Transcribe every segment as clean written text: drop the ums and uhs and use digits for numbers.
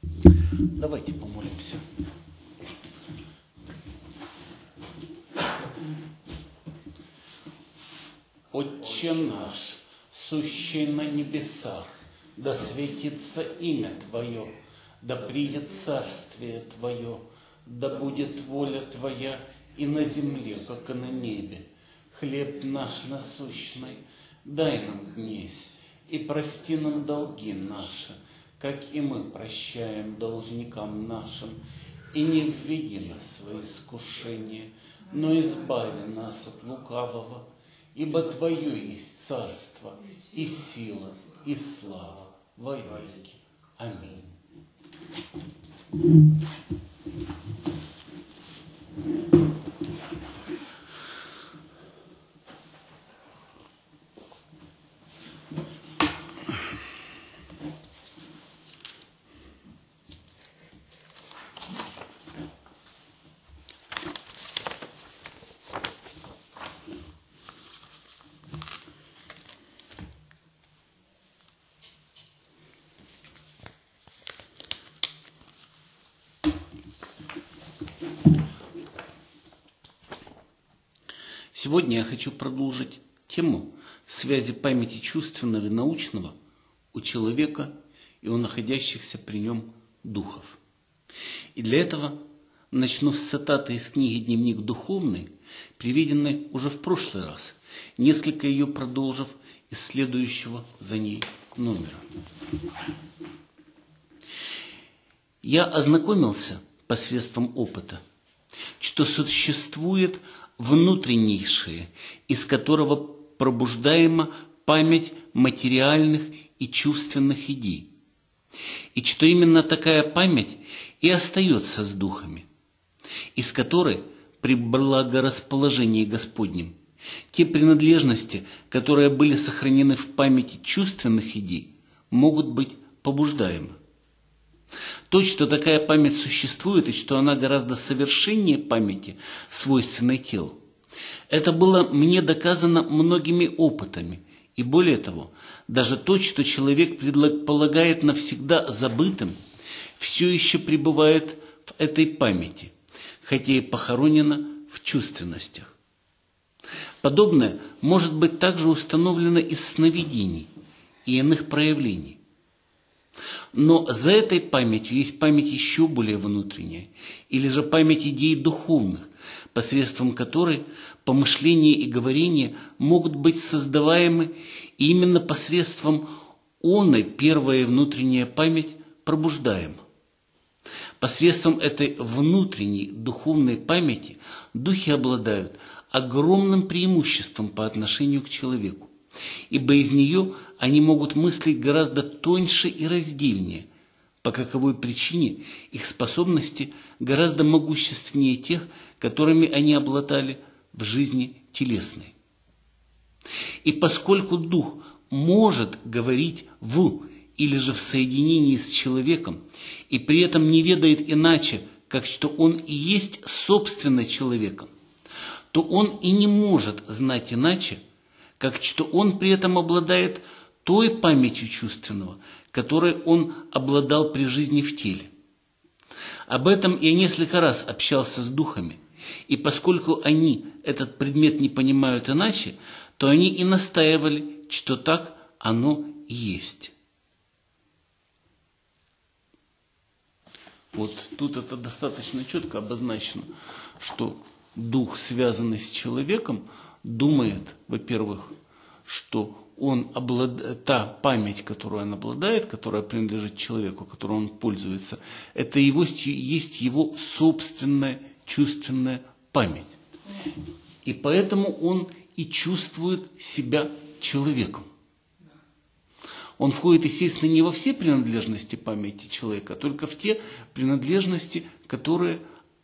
Давайте помолимся. Отче наш, сущий на небесах, да светится имя Твое, да придет царствие Твое, да будет воля Твоя и на земле, как и на небе. Хлеб наш насущный дай нам днесь, и прости нам долги наши, как и мы прощаем должникам нашим. И не введи нас в искушение, но избави нас от лукавого, ибо Твое есть царство, и сила, и слава во веки. Аминь. Сегодня я хочу продолжить тему связи памяти чувственного и научного у человека и у находящихся при нем духов. И для этого начну с цитаты из книги «Дневник духовный», приведенной уже в прошлый раз, несколько ее продолжив из следующего за ней номера. Я ознакомился посредством опыта, что существует внутреннейшее, из которого пробуждаема память материальных и чувственных идей, и что именно такая память и остается с духами, из которой при благорасположении Господнем те принадлежности, которые были сохранены в памяти чувственных идей, могут быть побуждаемы. То, что такая память существует и что она гораздо совершеннее памяти, свойственной телу, это было мне доказано многими опытами. И более того, даже то, что человек полагает навсегда забытым, все еще пребывает в этой памяти, хотя и похоронено в чувственностях. Подобное может быть также установлено из сновидений и иных проявлений. Но за этой памятью есть память еще более внутренняя, или же память идей духовных, посредством которой помышления и говорения могут быть создаваемы, и именно посредством оной первая внутренняя память пробуждаема. Посредством этой внутренней духовной памяти духи обладают огромным преимуществом по отношению к человеку, ибо из нее они могут мыслить гораздо тоньше и раздельнее, по каковой причине их способности гораздо могущественнее тех, которыми они обладали в жизни телесной. И поскольку дух может говорить в или же в соединении с человеком, и при этом не ведает иначе, как что он и есть собственно человеком, то он и не может знать иначе, как что он при этом обладает той памятью чувственного, которой он обладал при жизни в теле. Об этом я несколько раз общался с духами, и поскольку они этот предмет не понимают иначе, то они и настаивали, что так оно и есть. Вот тут это достаточно четко обозначено, что дух, связанный с человеком, думает, во-первых, что та память, которую он обладает, которая принадлежит человеку, которой он пользуется, это есть его собственная чувственная память. И поэтому он и чувствует себя человеком. Он входит, естественно, не во все принадлежности памяти человека, а только в те принадлежности, которые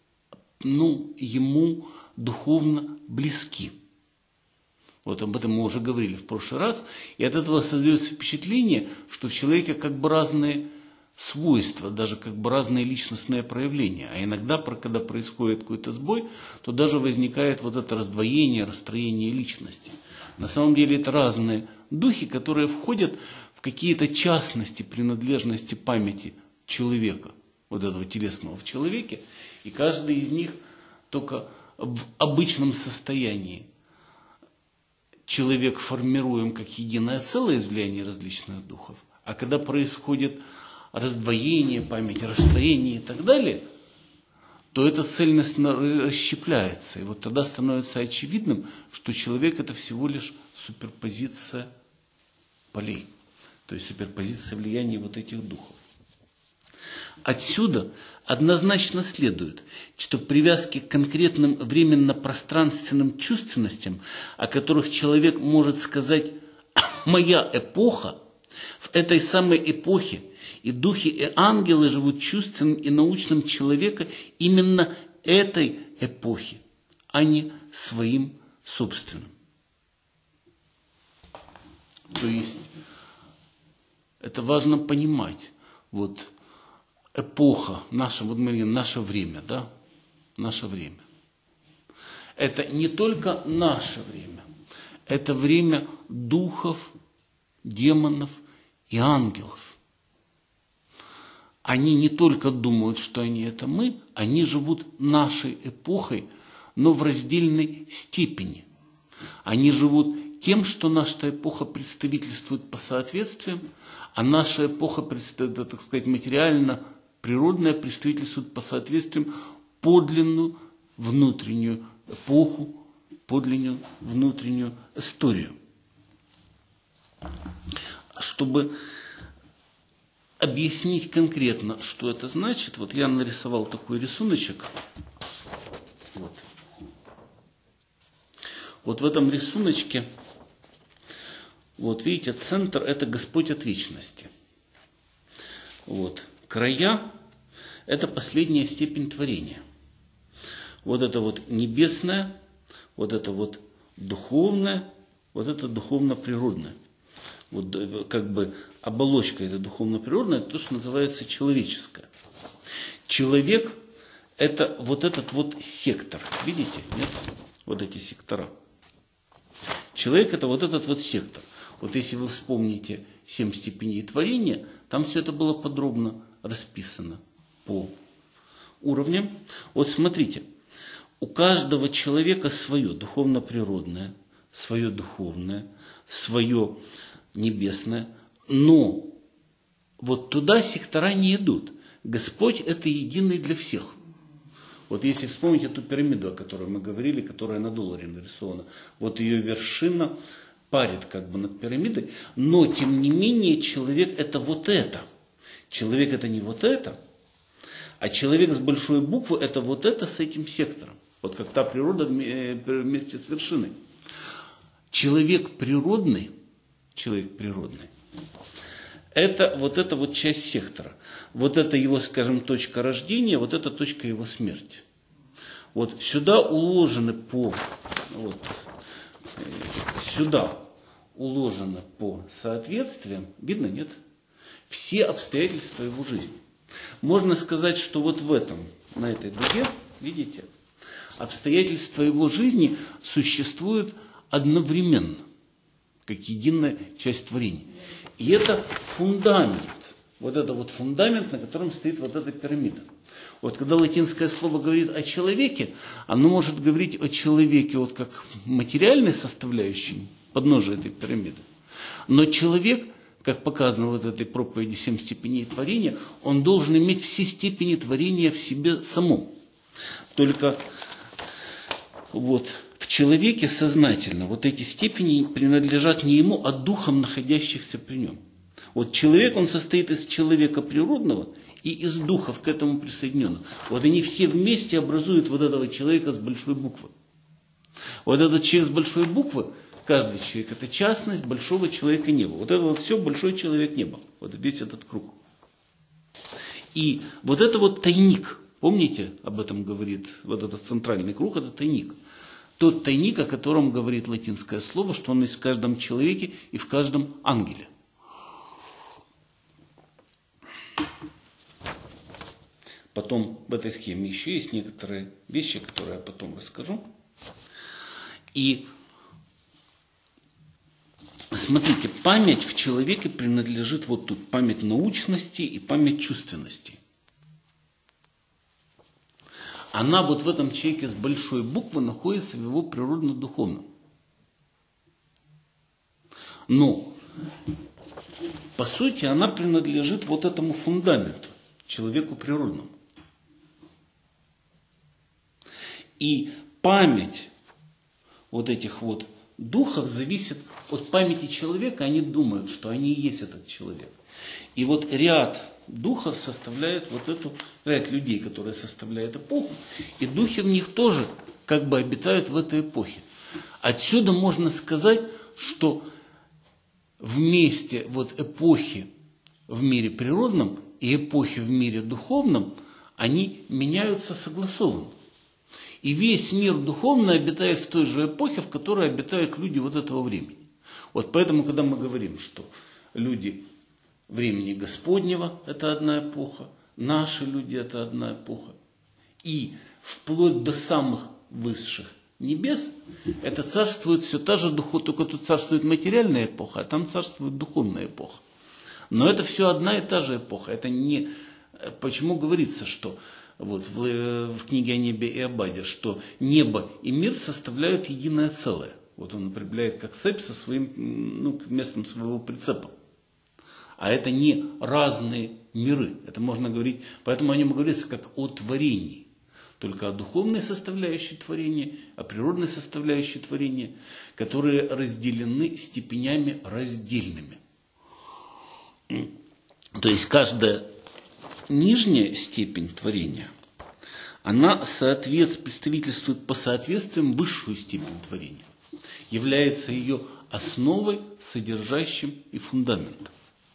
ему духовно близки. Вот об этом мы уже говорили в прошлый раз. И от этого создается впечатление, что в человеке как бы разные свойства, даже как бы разные личностные проявления. А иногда, когда происходит какой-то сбой, то даже возникает вот это раздвоение, расстроение личности. На самом деле это разные духи, которые входят в какие-то частности принадлежности памяти человека, вот этого телесного в человеке, и каждый из них только в обычном состоянии человек формируем как единое целое из влияния различных духов, а когда происходит раздвоение памяти, расстроение и так далее, то эта цельность расщепляется. И вот тогда становится очевидным, что человек – это всего лишь суперпозиция полей, то есть суперпозиция влияния вот этих духов. Отсюда однозначно следует, что привязки к конкретным временно-пространственным чувственностям, о которых человек может сказать «моя эпоха», в этой самой эпохе и духи, и ангелы живут чувственным и научным человека именно этой эпохи, а не своим собственным. То есть это важно понимать. Вот эпоха, наше время, да? Наше время. Это не только наше время, это время духов, демонов и ангелов. Они не только думают, что они это мы, они живут нашей эпохой, но в раздельной степени. Они живут тем, что наша эпоха представительствует по соответствиям, а наша эпоха, так сказать, материально-природная представительствует по соответствиям подлинную внутреннюю эпоху, подлинную внутреннюю историю. Чтобы объяснить конкретно, что это значит, вот я нарисовал такой рисуночек. Вот в этом рисуночке, вот видите, центр – это Господь от вечности. Вот. Края – это последняя степень творения. Вот это вот небесное, вот это вот духовное, вот это духовно-природное. Вот как бы оболочка это духовно-природная, это то, что называется человеческое. Человек – это вот этот вот сектор. Видите? Нет? Вот эти сектора. Человек – это вот этот вот сектор. Вот если вы вспомните 7 степеней творения, там все это было подробно расписано по уровням. Вот смотрите, у каждого человека свое духовно-природное, свое духовное, свое небесное, но вот туда сектора не идут. Господь – это единый для всех. Вот если вспомнить эту пирамиду, о которой мы говорили, которая на долларе нарисована, вот ее вершина парит как бы над пирамидой, но тем не менее человек – это вот это. Человек – это не вот это, а человек с большой буквы – это вот это с этим сектором. Вот как та природа вместе с вершиной. Человек природный, это вот часть сектора. Вот это его, скажем, точка рождения, вот это точка его смерти. Вот сюда уложены по соответствиям, видно, нет? Все обстоятельства его жизни. Можно сказать, что вот в этом, на этой дуге, видите, обстоятельства его жизни существуют одновременно, как единая часть творения. И это фундамент, вот это вот фундамент, на котором стоит вот эта пирамида. Вот когда латинское слово говорит о человеке, оно может говорить о человеке вот как материальной составляющей подножия этой пирамиды. Но человек, как показано вот в этой проповеди 7 степеней творения, он должен иметь все степени творения в себе самом. Только вот в человеке сознательно вот эти степени принадлежат не ему, а духам, находящихся при нем. Вот человек, он состоит из человека природного и из духов к этому присоединенных. Вот они все вместе образуют вот этого человека с большой буквы. Вот этот человек с большой буквы, каждый человек, это частность большого человека неба. Вот это вот все большой человек неба. Вот весь этот круг. И вот это вот тайник. Помните, об этом говорит вот этот центральный круг, это тайник. Тот тайник, о котором говорит латинское слово, что он есть в каждом человеке и в каждом ангеле. Потом в этой схеме еще есть некоторые вещи, которые я потом расскажу. И смотрите, память в человеке принадлежит вот тут память научности и память чувственности. Она вот в этом человеке с большой буквы находится в его природно-духовном. Но, по сути, она принадлежит вот этому фундаменту, человеку природному. И память вот этих вот духов зависит от памяти человека. Они думают, что они и есть этот человек. И вот ряд духов составляет вот эту, ряд людей, которые составляют эпоху, и духи в них тоже как бы обитают в этой эпохе. Отсюда можно сказать, что вместе вот эпохи в мире природном и эпохи в мире духовном, они меняются согласованно. И весь мир духовный обитает в той же эпохе, в которой обитают люди вот этого времени. Вот поэтому, когда мы говорим, что люди времени Господнего – это одна эпоха, наши люди – это одна эпоха, и вплоть до самых высших небес это царствует все та же духовная, только тут царствует материальная эпоха, а там царствует духовная эпоха. Но это все одна и та же эпоха. Это не... Почему говорится, что вот в книге о небе и Абаде, что небо и мир составляют единое целое. Вот он употребляет как цепь со своим, местом своего прицепа. А это не разные миры. Это можно говорить, поэтому о нем говорится как о творении. Только о духовной составляющей творения, о природной составляющей творения, которые разделены степенями раздельными. То есть каждая нижняя степень творения, она представительствует по соответствиям высшую степень творения, является ее основой, содержащим и фундаментом.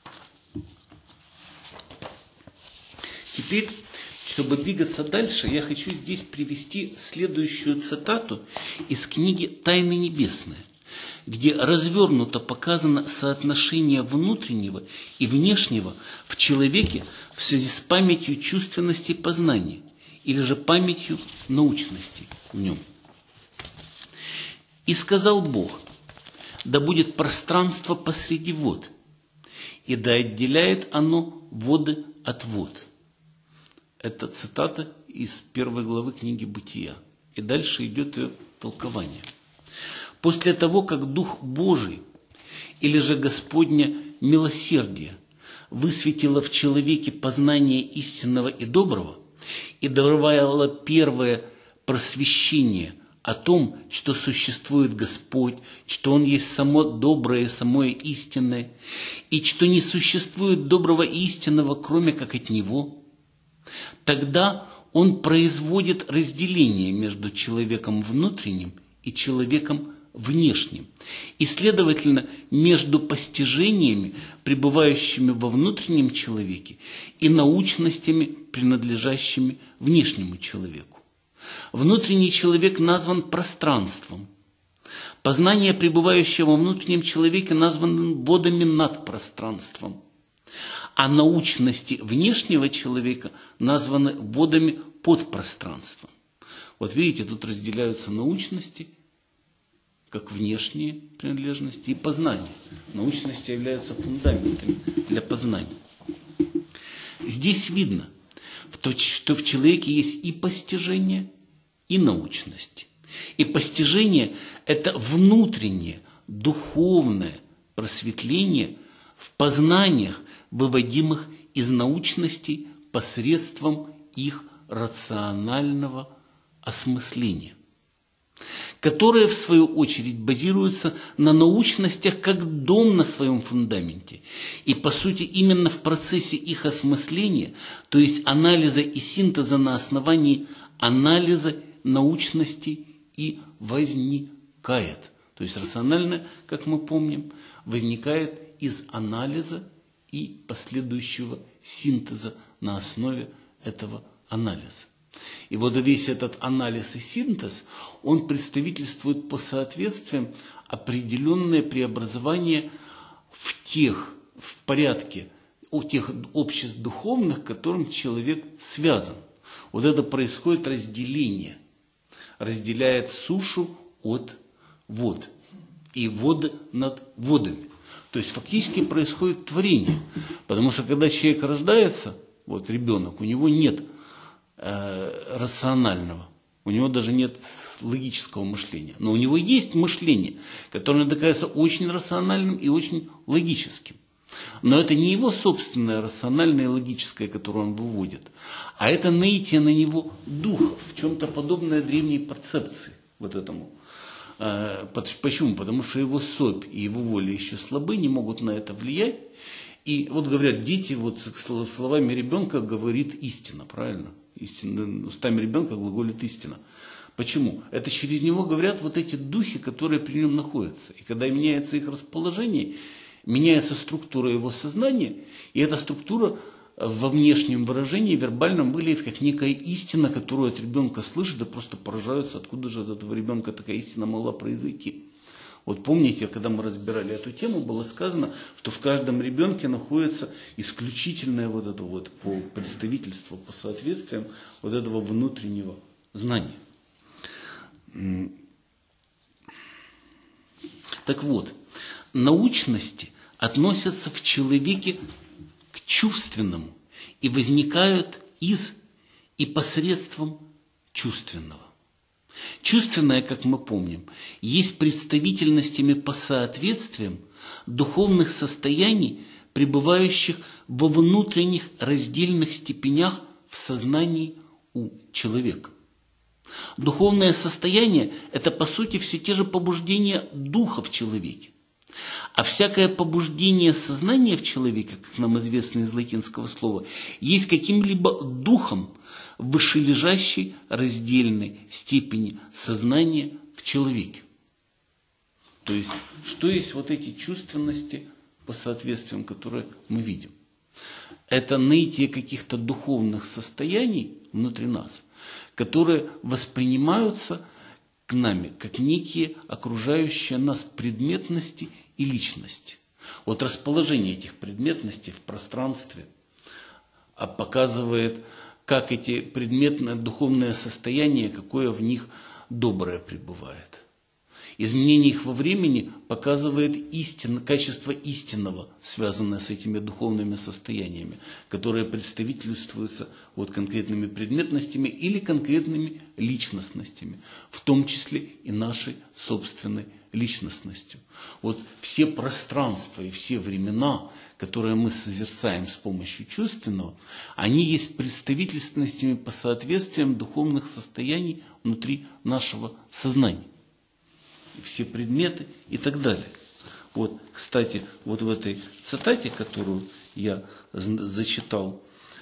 Теперь, чтобы двигаться дальше, я хочу здесь привести следующую цитату из книги «Тайны небесные», где развернуто показано соотношение внутреннего и внешнего в человеке в связи с памятью чувственности и познания, или же памятью научности в нем. «И сказал Бог, да будет пространство посреди вод, и да отделяет оно воды от вод». Это цитата из 1 главы книги «Бытия». И дальше идет ее толкование. «После того, как Дух Божий, или же Господня милосердие, высветило в человеке познание истинного и доброго, и даровало первое просвещение о том, что существует Господь, что Он есть само доброе и самое истинное, и что не существует доброго и истинного, кроме как от Него, тогда Он производит разделение между человеком внутренним и человеком внешним, и, следовательно, между постижениями, пребывающими во внутреннем человеке, и научностями, принадлежащими внешнему человеку. Внутренний человек назван пространством. Познание, пребывающее во внутреннем человеке, названо водами над пространством. А научности внешнего человека названы водами под пространством. Вот видите, тут разделяются научности, как внешние принадлежности, и познания. Научности являются фундаментами для познания. Здесь видно, что в человеке есть и постижение, и научность. И постижение – это внутреннее, духовное просветление в познаниях, выводимых из научностей посредством их рационального осмысления, которые, в свою очередь, базируются на научностях как дом на своем фундаменте. И, по сути, именно в процессе их осмысления, то есть анализа и синтеза на основании анализа научностей и возникает. То есть рациональное, как мы помним, возникает из анализа и последующего синтеза на основе этого анализа. И вот весь этот анализ и синтез, он представительствует по соответствиям определенное преобразование в порядке у тех обществ духовных, которым человек связан. Вот это происходит разделение. Разделяет сушу от вод. и воды над водами. То есть фактически происходит творение. Потому что когда человек рождается, вот ребенок, у него нет рационального, у него даже нет логического мышления. Но у него есть мышление, которое доказывается очень рациональным и очень логическим. Но это не его собственное рациональное и логическое, которое он выводит, а это наитие на него духов, в чем-то подобное древней перцепции вот этому. Почему? Потому что его совесть и его воля еще слабы, не могут на это влиять. И вот говорят, дети, вот словами ребенка говорит истина, правильно? Истина, устами ребенка глаголит истина. Почему? Это через него говорят вот эти духи, которые при нем находятся. И когда меняется их расположение, меняется структура его сознания, и эта структура во внешнем выражении, вербальном, выглядит как некая истина, которую от ребенка слышат, да просто поражаются, откуда же от этого ребенка такая истина могла произойти. Вот помните, когда мы разбирали эту тему, было сказано, что в каждом ребенке находится исключительное вот это вот по представительству, по соответствиям вот этого внутреннего знания. Так вот, научности относятся в человеке к чувственному и возникают из и посредством чувственного. Чувственное, как мы помним, есть представительностями по соответствиям духовных состояний, пребывающих во внутренних раздельных степенях в сознании у человека. Духовное состояние – это, по сути, все те же побуждения духа в человеке. А всякое побуждение сознания в человеке, как нам известно из латинского слова, есть каким-либо духом вышележащей раздельной степени сознания в человеке. То есть, что есть вот эти чувственности по соответствиям, которые мы видим? Это наитие каких-то духовных состояний внутри нас, которые воспринимаются к нами как некие окружающие нас предметности и личности. Вот расположение этих предметностей в пространстве показывает, как эти предметные духовное состояние, какое в них доброе пребывает. Изменение их во времени показывает качество истинного, связанное с этими духовными состояниями, которые представительствуются вот конкретными предметностями или конкретными личностностями, в том числе и нашей собственной личностностью. Вот все пространства и все времена, которые мы созерцаем с помощью чувственного, они есть представительственностями по соответствиям духовных состояний внутри нашего сознания. Все предметы и так далее. Вот, кстати, вот в этой цитате, которую я зачитал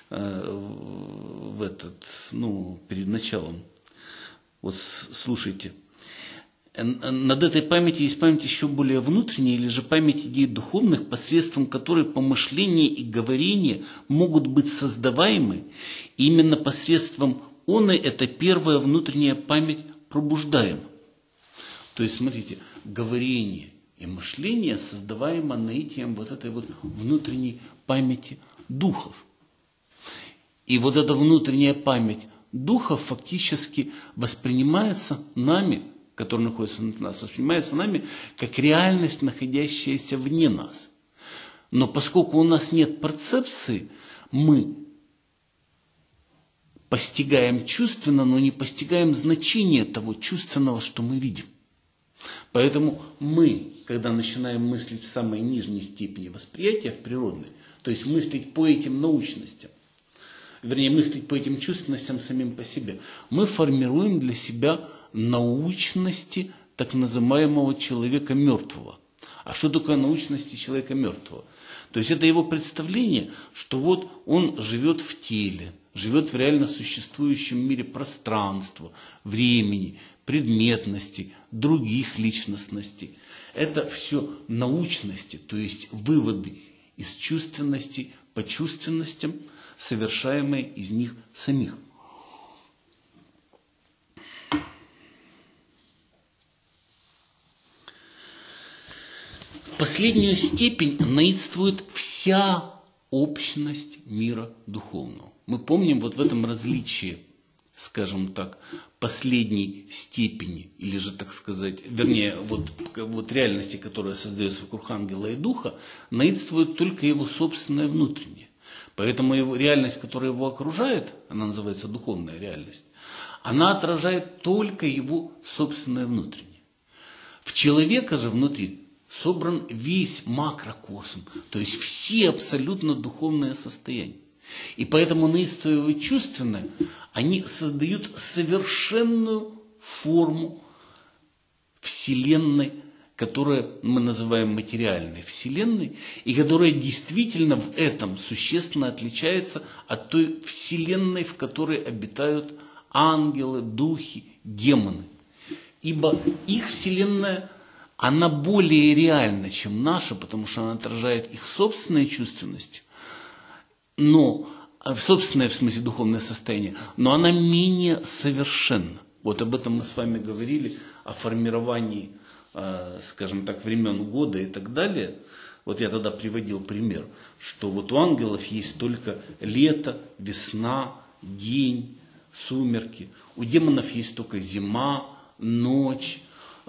перед началом, вот слушайте. Над этой памятью есть память еще более внутренняя, или же память идей духовных, посредством которой помышления и говорения могут быть создаваемы. И именно посредством оной эта первая внутренняя память пробуждаема. То есть, смотрите, говорение и мышление создаваемо наитием вот этой вот внутренней памяти духов. И вот эта внутренняя память духов фактически воспринимается нами, которая находится внутри нас, воспринимается нами как реальность, находящаяся вне нас. Но поскольку у нас нет перцепции, мы постигаем чувственно, но не постигаем значение того чувственного, что мы видим. Поэтому мы, когда начинаем мыслить в самой нижней степени восприятия, в природной, то есть мыслить по этим научностям, вернее, мыслить по этим чувственностям самим по себе, мы формируем для себя научности так называемого человека мертвого. А что такое научности человека мертвого? То есть это его представление, что вот он живет в теле, живет в реально существующем мире пространства, времени, предметностей, других личностностей. Это все научности, то есть выводы из чувственностей по чувственностям, совершаемые из них самих. Последнюю степень наидствует вся общность мира духовного. Мы помним вот в этом различии скажем так, последней степени, или же, так сказать, вернее, вот реальности, которая создается вокруг ангела и духа, наидствует только его собственное внутреннее. Поэтому реальность, которая его окружает, она называется духовная реальность, она отражает только его собственное внутреннее. В человека же внутри собран весь макрокосм, то есть все абсолютно духовные состояния. И поэтому наистоевое чувственное, они создают совершенную форму Вселенной, которую мы называем материальной Вселенной, и которая действительно в этом существенно отличается от той Вселенной, в которой обитают ангелы, духи, демоны. Ибо их Вселенная, она более реальна, чем наша, потому что она отражает их собственные чувственности, но в собственное, в смысле, духовное состояние, но она менее совершенна. Вот об этом мы с вами говорили, о формировании, скажем так, времен года и так далее. Вот я тогда приводил пример, что вот у ангелов есть только лето, весна, день, сумерки. У демонов есть только зима, ночь,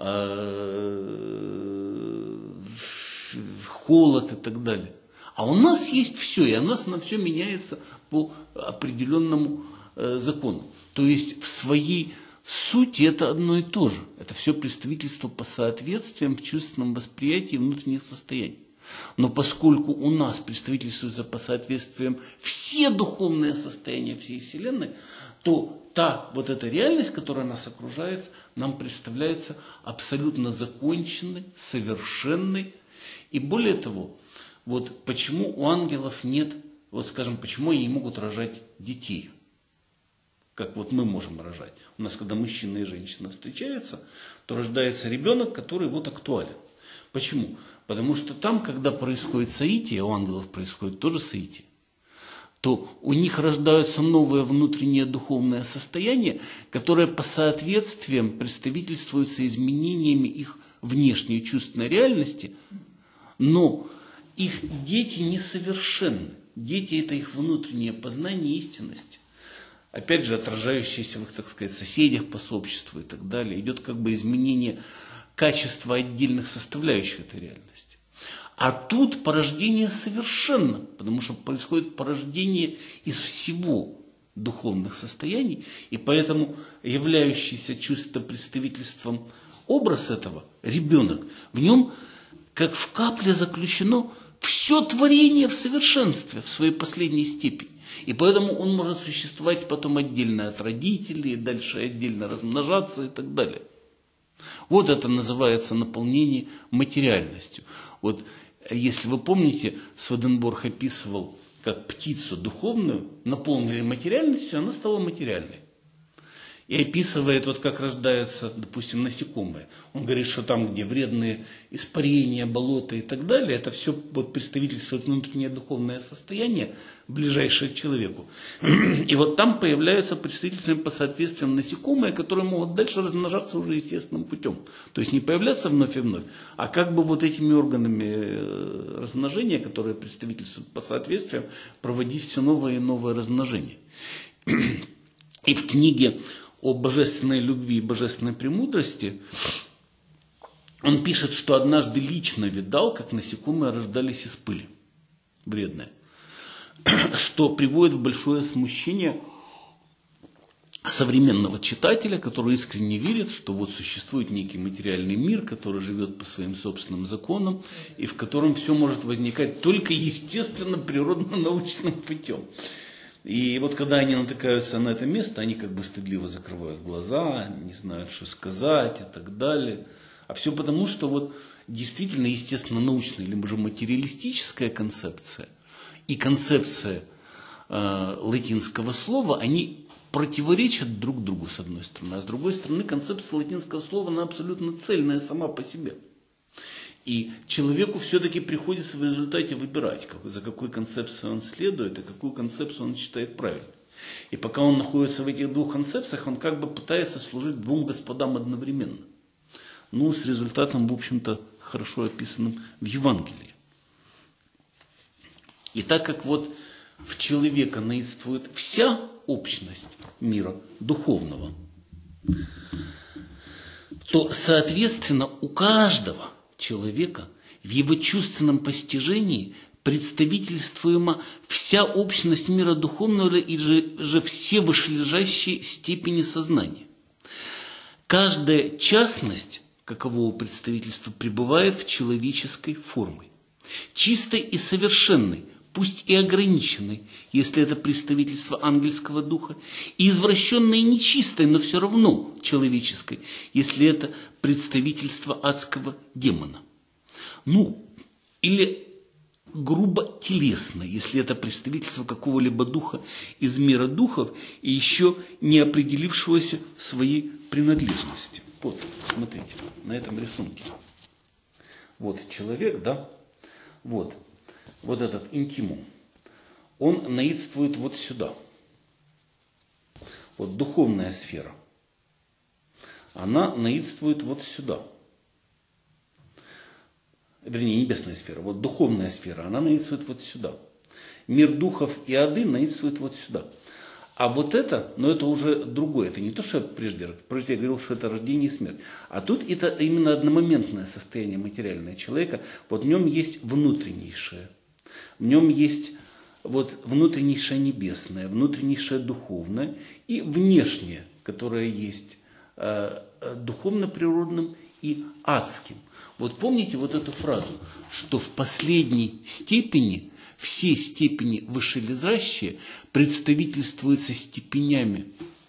холод и так далее. А у нас есть все, и у нас на все меняется по определенному закону. То есть в своей сути это одно и то же. Это все представительство по соответствиям в чувственном восприятии внутренних состояний. Но поскольку у нас представительствуются по соответствиям все духовные состояния всей Вселенной, то та вот эта реальность, которая нас окружает, нам представляется абсолютно законченной, совершенной. И более того, вот почему у ангелов нет, вот скажем, почему они не могут рожать детей, как вот мы можем рожать. У нас, когда мужчина и женщина встречаются, то рождается ребенок, который вот актуален. Почему? Потому что там, когда происходит соитие, у ангелов происходит тоже соитие, то у них рождаются новые внутренние духовные состояния, которые по соответствиям представительствуются изменениями их внешней чувственной реальности, но их дети несовершенны. Дети – это их внутреннее познание истинности. Опять же, отражающееся в их, так сказать, соседях по сообществу и так далее. Идет как бы изменение качества отдельных составляющих этой реальности. А тут порождение совершенно, потому что происходит порождение из всего духовных состояний, и поэтому являющийся чувство представительством образ этого, ребенок, в нем как в капле заключено все творение в совершенстве, в своей последней степени. И поэтому он может существовать потом отдельно от родителей, дальше отдельно размножаться и так далее. Вот это называется наполнение материальностью. Вот если вы помните, Сведенборг описывал, как птицу духовную наполнили материальностью, она стала материальной. И описывает, вот как рождаются, допустим, насекомые. Он говорит, что там, где вредные испарения, болота и так далее, это все вот представительствует внутреннее духовное состояние, ближайшее к человеку. И вот там появляются представительствами по соответствиям насекомые, которые могут дальше размножаться уже естественным путем. То есть не появляться вновь и вновь, а как бы вот этими органами размножения, которые представительствуют по соответствиям, проводить все новое и новое размножение. И в книге о божественной любви и божественной премудрости он пишет, что однажды лично видал, как насекомые рождались из пыли, вредные, что приводит в большое смущение современного читателя, который искренне верит, что вот существует некий материальный мир, который живет по своим собственным законам, и в котором все может возникать только естественно, природно-научным путем. И вот когда они натыкаются на это место, они как бы стыдливо закрывают глаза, не знают, что сказать и так далее. А все потому, что вот действительно естественно-научная, либо же материалистическая концепция и концепция латинского слова, они противоречат друг другу с одной стороны, а с другой стороны концепция латинского слова, она абсолютно цельная сама по себе. И человеку все-таки приходится в результате выбирать, за какой концепцией он следует, и какую концепцию он считает правильной. И пока он находится в этих двух концепциях, он как бы пытается служить двум господам одновременно. Ну, с результатом, в общем-то, хорошо описанным в Евангелии. И так как вот в человека наидствует вся общность мира духовного, то, соответственно, у каждого человека в его чувственном постижении представительствуема вся общность мира духовного и же все вышележащие степени сознания. Каждая частность какового представительства пребывает в человеческой форме, чистой и совершенной, пусть и ограниченной, если это представительство ангельского духа, и извращенной и нечистой, но все равно человеческой, если это представительство адского демона. Или грубо телесной, если это представительство какого-либо духа из мира духов и еще не определившегося в своей принадлежности. Вот, смотрите, на этом рисунке. Вот человек, да, вот этот интимум, он наидствует вот сюда. Вот духовная сфера, она наидствует вот сюда. Вернее, небесная сфера, вот духовная сфера, она наидствует вот сюда. Мир духов и ады наидствует вот сюда. А вот это, но это уже другое, это не то, что прежде я говорил, что это рождение и смерть. А тут это именно одномоментное состояние материального человека, вот в нем есть внутреннейшее, в нем есть вот внутреннейшее небесное, внутреннейшее духовное и внешнее, которое есть духовно-природным и адским. Вот помните вот эту фразу, что в последней степени все степени вышележащие представительствуются степенями,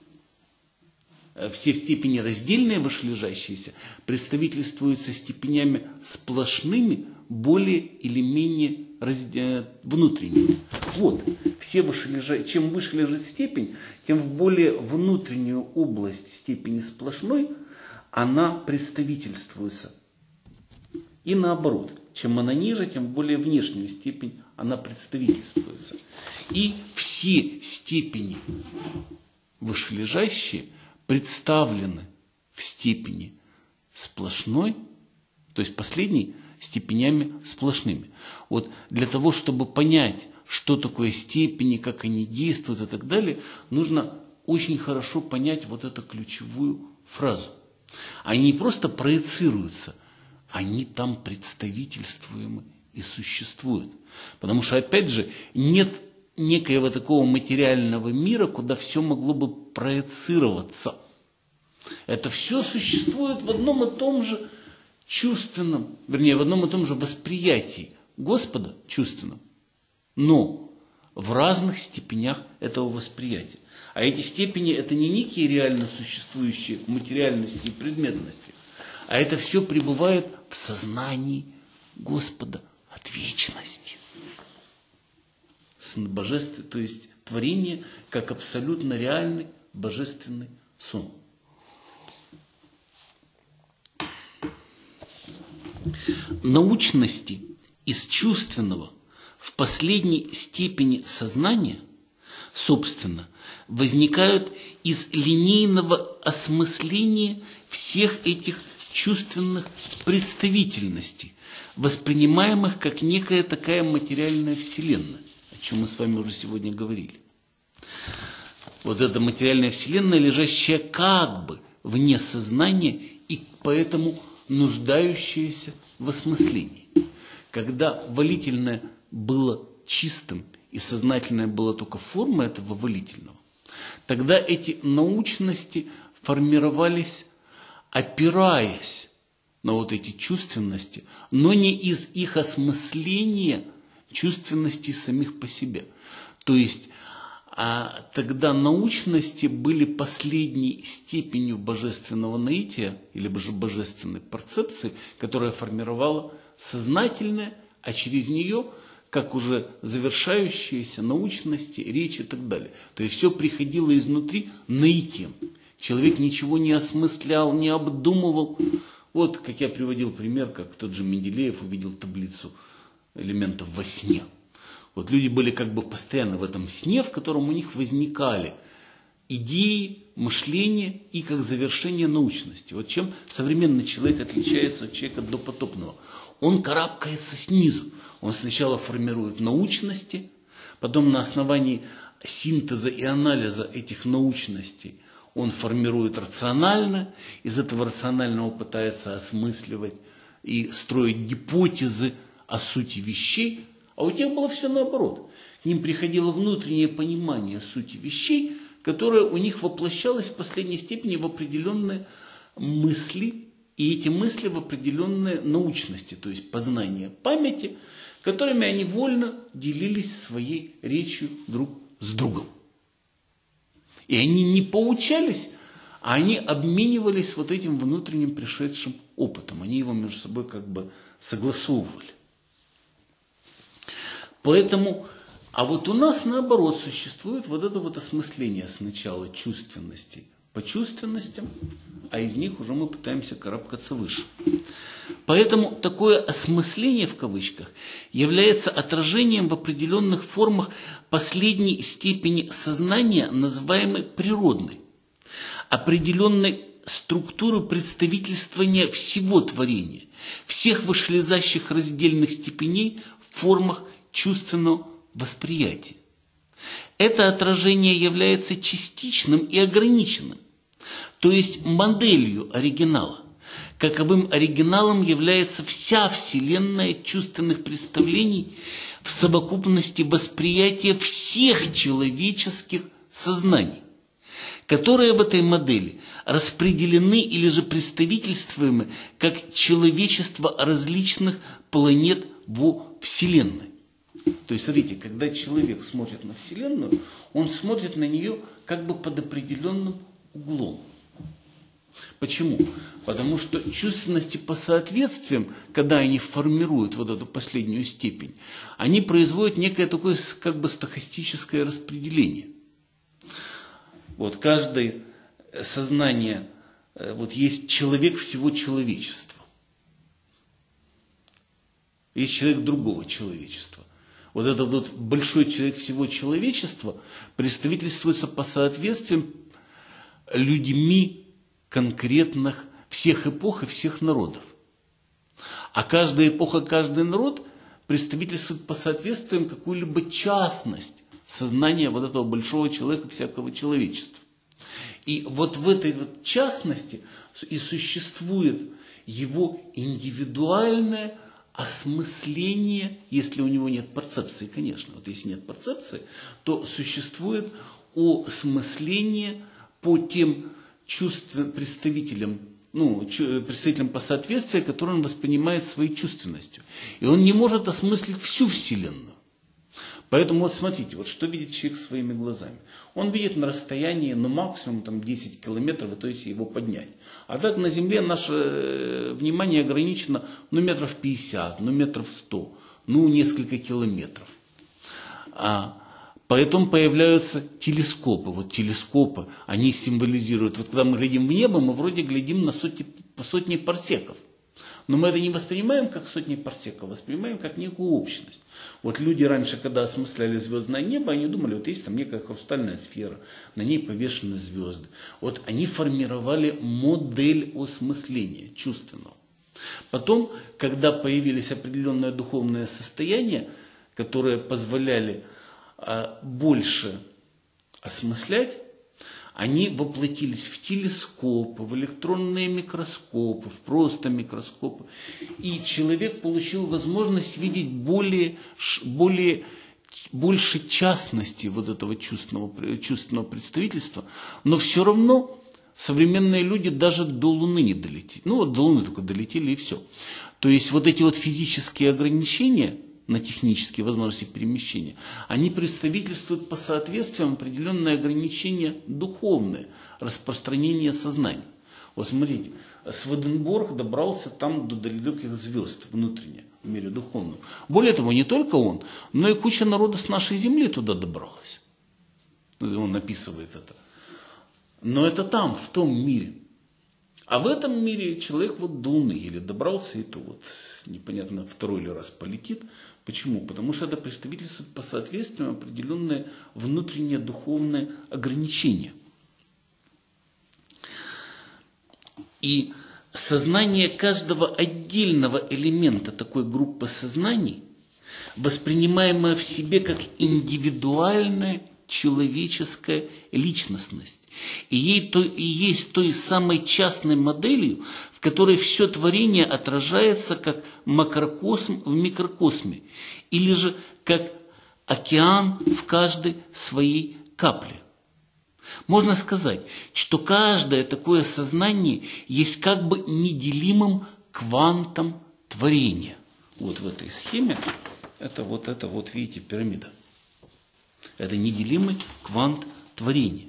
все степени раздельные вышележащиеся представительствуются степенями сплошными, более или менее внутренними. Вот, чем выше лежит степень, тем в более внутреннюю область степени сплошной она представительствуется. И наоборот, чем она ниже, тем в более внешнюю степень она представительствуется. И все степени вышележащие представлены в степени сплошной, то есть последней, степенями сплошными. Вот для того, чтобы понять, что такое степени, как они действуют и так далее, нужно очень хорошо понять вот эту ключевую фразу. Они не просто проецируются, они там представительствуемы и существуют. Потому что, опять же, нет некоего такого материального мира, куда все могло бы проецироваться. Это все существует в одном и том же чувственном, вернее, в одном и том же восприятии Господа чувственном, но в разных степенях этого восприятия. А эти степени – это не некие реально существующие материальности и предметности, а это все пребывает в сознании Господа от вечности. Божество, то есть творение как абсолютно реальный божественный сон. Научности из чувственного в последней степени сознания, собственно, возникают из линейного осмысления всех этих чувственных представительностей, воспринимаемых как некая такая материальная вселенная, о чем мы с вами уже сегодня говорили. Вот эта материальная вселенная, лежащая как бы вне сознания и поэтому нуждающаяся в осмыслении. Когда волительное было чистым и сознательное было только форма этого волительного, тогда эти научности формировались, опираясь на вот эти чувственности, но не из их осмысления чувственностей самих по себе. То есть тогда научности были последней степенью божественного наития или божественной перцепции, которая формировала сознательное, а через нее, как уже завершающиеся научности, речь и так далее. То есть все приходило изнутри наитием. Человек ничего не осмыслял, не обдумывал. Вот, как я приводил пример, как тот же Менделеев увидел таблицу элементов во сне. Вот люди были как бы постоянно в этом сне, в котором у них возникали идеи, мышление и как завершение научности. Вот чем современный человек отличается от человека допотопного. Он карабкается снизу. Он сначала формирует научности, Потом на основании синтеза и анализа этих научностей он формирует рационально, из этого рационального пытается осмысливать и строить гипотезы о сути вещей, а у тех было все наоборот. К ним приходило внутреннее понимание сути вещей, которое у них воплощалось в последней степени в определенные мысли, и эти мысли в определенные научности, то есть познание памяти, которыми они вольно делились своей речью друг с другом. И они не поучались, а они обменивались вот этим внутренним пришедшим опытом. Они его между собой как бы согласовывали. Поэтому, а вот у нас наоборот существует вот это вот осмысление сначала чувственностей по чувственностям, а из них уже мы пытаемся карабкаться выше. Поэтому такое осмысление, в кавычках, является отражением в определенных формах последней степени сознания, называемой природной, определенной структуры представительствования всего творения, всех вышелезающих раздельных степеней в формах чувственного восприятия. Это отражение является частичным и ограниченным, то есть моделью оригинала. Каковым оригиналом является вся вселенная чувственных представлений в совокупности восприятия всех человеческих сознаний, которые в этой модели распределены или же представительствуемы как человечество различных планет во Вселенной. То есть, смотрите, когда человек смотрит на Вселенную, он смотрит на нее как бы под определенным углом. Почему? Потому что чувственности по соответствиям, когда они формируют вот эту последнюю степень, они производят некое такое как бы стохастическое распределение. Вот каждое сознание, вот есть человек всего человечества. Есть человек другого человечества. Вот этот вот большой человек всего человечества представительствуется по соответствиям людьми конкретных всех эпох и всех народов. А каждая эпоха, каждый народ представительствует по соответствиям какую-либо частность сознания вот этого большого человека всякого человечества. И вот в этой вот частности и существует его индивидуальное осмысление, если у него нет перцепции, конечно. Вот если нет перцепции, то существует осмысление по тем представителям, представителям по соответствию, которые он воспринимает своей чувственностью. И он не может осмыслить всю Вселенную. Поэтому вот смотрите, вот что видит человек своими глазами. Он видит на расстоянии, максимум 10 километров, то есть его поднять. А так на Земле наше внимание ограничено, метров 50, метров 100, несколько километров. Поэтому появляются телескопы. Вот телескопы, они символизируют. Вот когда мы глядим в небо, мы вроде глядим на сотни парсеков. Но мы это не воспринимаем как сотни парсеков, воспринимаем как некую общность. Вот люди раньше, когда осмысляли звездное небо, они думали, вот есть там некая хрустальная сфера, на ней повешены звезды. Вот они формировали модель осмысления чувственного. Потом, когда появились определенные духовные состояния, которые позволяли больше осмыслять, они воплотились в телескопы, в электронные микроскопы, в просто микроскопы. И человек получил возможность видеть больше частности вот этого чувственного представительства. Но все равно современные люди даже до Луны не долетели. До Луны только долетели и все. То есть вот эти вот физические ограничения на технические возможности перемещения, они представительствуют по соответствиям определенные ограничения духовные, распространение сознания. Вот смотрите, Сведенборг добрался там до далеких звезд внутренне, в мире духовном. Более того, не только он, но и куча народа с нашей земли туда добралась. Он описывает это. Но это там, в том мире. А в этом мире человек вот до Луны еле добрался, и то вот непонятно второй ли раз полетит. Почему? Потому что это представительствует по соответствию определенные внутренние духовные ограничения. И сознание каждого отдельного элемента такой группы сознаний воспринимаемая в себе как индивидуальная человеческая личностность. И есть той самой частной моделью, в которой все творение отражается как макрокосм в микрокосме, или же как океан в каждой своей капле. Можно сказать, что каждое такое сознание есть как бы неделимым квантом творения. Вот в этой схеме это вот видите, пирамида. Это неделимый квант творения.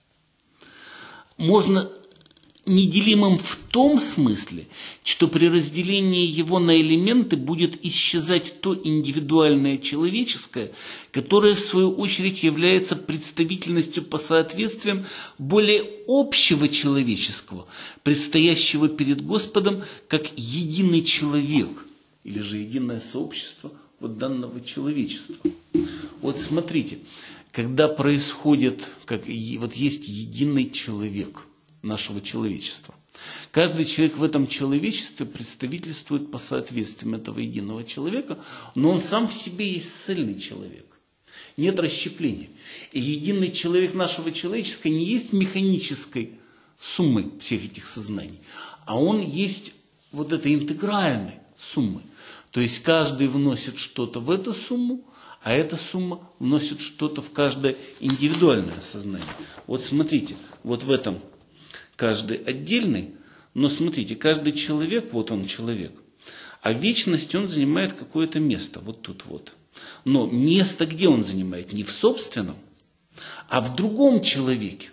Можно неделимым в том смысле, что при разделении его на элементы будет исчезать то индивидуальное человеческое, которое в свою очередь является представительностью по соответствиям более общего человеческого, предстоящего перед Господом как единый человек, или же единое сообщество вот данного человечества. Вот смотрите, когда происходит, вот есть единый человек нашего человечества. Каждый человек в этом человечестве представительствует по соответствиям этого единого человека, но он сам в себе есть цельный человек. Нет расщепления. И единый человек нашего человеческого не есть механической суммой всех этих сознаний, а он есть вот этой интегральной суммой. То есть каждый вносит что-то в эту сумму, а эта сумма вносит что-то в каждое индивидуальное сознание. Вот смотрите, вот в этом каждый отдельный, но смотрите, каждый человек, вот он человек, а в вечности он занимает какое-то место, вот тут вот. Но место где он занимает? Не в собственном, а в другом человеке.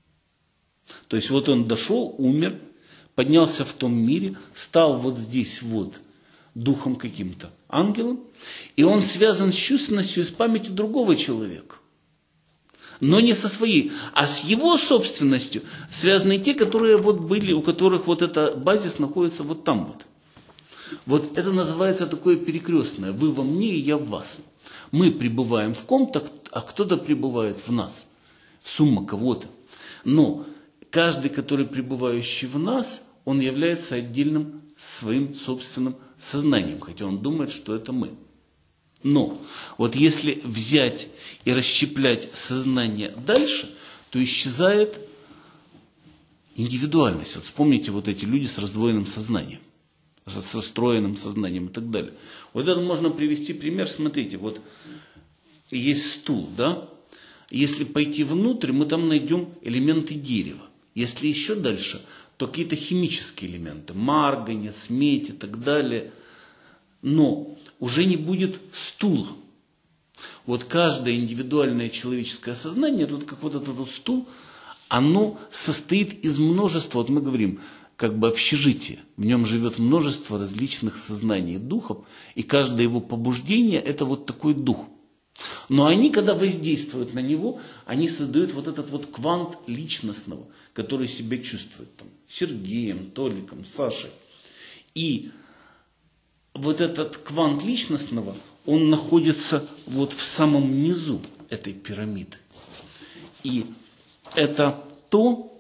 То есть вот он дошел, умер, поднялся в том мире, стал вот здесь вот духом каким-то, ангелом, и он связан с чувственностью и с памятью другого человека. Но не со своей, а с его собственностью связаны те, которые вот были, у которых вот эта базис находится вот там вот. Вот это называется такое перекрестное. Вы во мне, и я в вас. Мы пребываем в ком-то, а кто-то пребывает в нас. Сумма кого-то. Но каждый, который пребывающий в нас, он является отдельным своим собственным сознанием, хотя он думает, что это мы. Но вот если взять и расщеплять сознание дальше, то исчезает индивидуальность. Вот вспомните вот эти люди с раздвоенным сознанием, с расстроенным сознанием и так далее. Вот это можно привести пример. Смотрите, вот есть стул, да? Если пойти внутрь, мы там найдем элементы дерева. Если еще дальше, то какие-то химические элементы, марганец, медь и так далее. Но уже не будет стула. Вот каждое индивидуальное человеческое сознание, тут как вот этот вот стул, оно состоит из множества, вот мы говорим, как бы общежитие. В нем живет множество различных сознаний и духов, и каждое его побуждение – это вот такой дух. Но они, когда воздействуют на него, они создают вот этот вот квант личностного, который себя чувствует там, Сергеем, Толиком, Сашей. И вот этот квант личностного, он находится вот в самом низу этой пирамиды. И это то,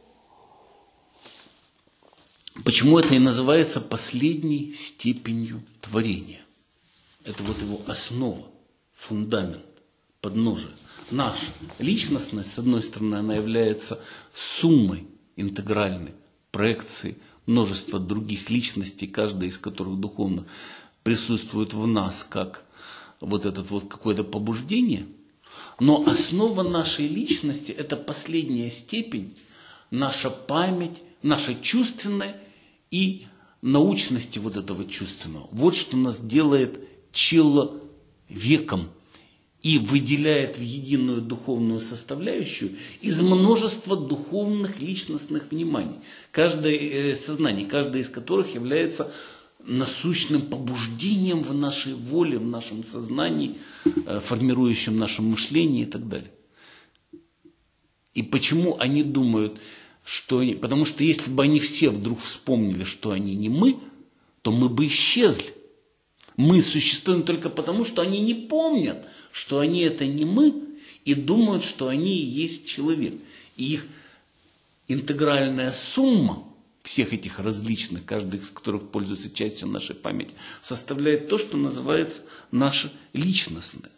почему это и называется последней степенью творения. Это вот его основа, фундамент, подножие. Наша личностность, с одной стороны, она является суммой интегральной проекции множества других личностей, каждая из которых духовно присутствует в нас как вот это вот какое-то побуждение. Но основа нашей личности – это последняя степень, наша память, наша чувственная и научности вот этого чувственного. Вот что нас делает человеком и выделяет в единую духовную составляющую из множества духовных личностных вниманий. Каждое сознание, каждое из которых является насущным побуждением в нашей воле, в нашем сознании, формирующим наше мышление и так далее. И почему они думают, что они... Потому что если бы они все вдруг вспомнили, что они не мы, то мы бы исчезли. Мы существуем только потому, что они не помнят, что они это не мы, и думают, что они и есть человек. И их интегральная сумма всех этих различных, каждый из которых пользуется частью нашей памяти, составляет то, что называется наше личностное.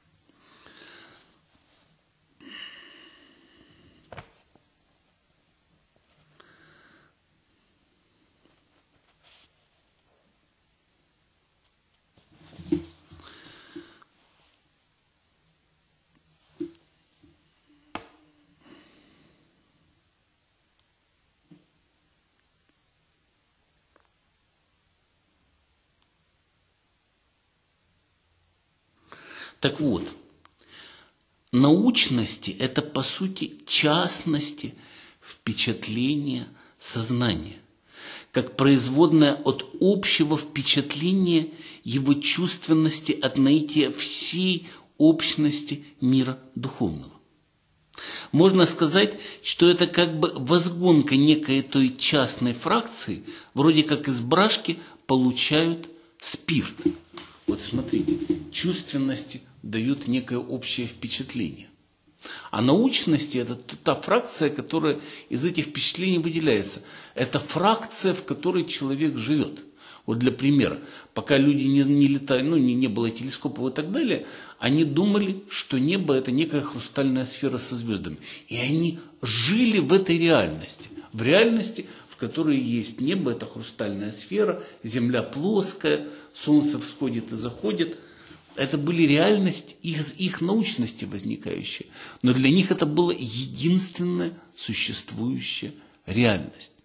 Так вот, научности – это, по сути, частности впечатления сознания, как производное от общего впечатления его чувственности от наития всей общности мира духовного. Можно сказать, что это как бы возгонка некой той частной фракции, вроде как из брашки получают спирт. Вот смотрите, чувственности дают некое общее впечатление. А научности – это та фракция, которая из этих впечатлений выделяется. Это фракция, в которой человек живет. Вот для примера, пока люди не летали, не было телескопов и так далее, они думали, что небо – это некая хрустальная сфера со звездами. И они жили в этой реальности. В реальности, в которой есть небо – это хрустальная сфера, земля плоская, солнце всходит и заходит. Это были реальности из их научности возникающие. Но для них это была единственная существующая реальность.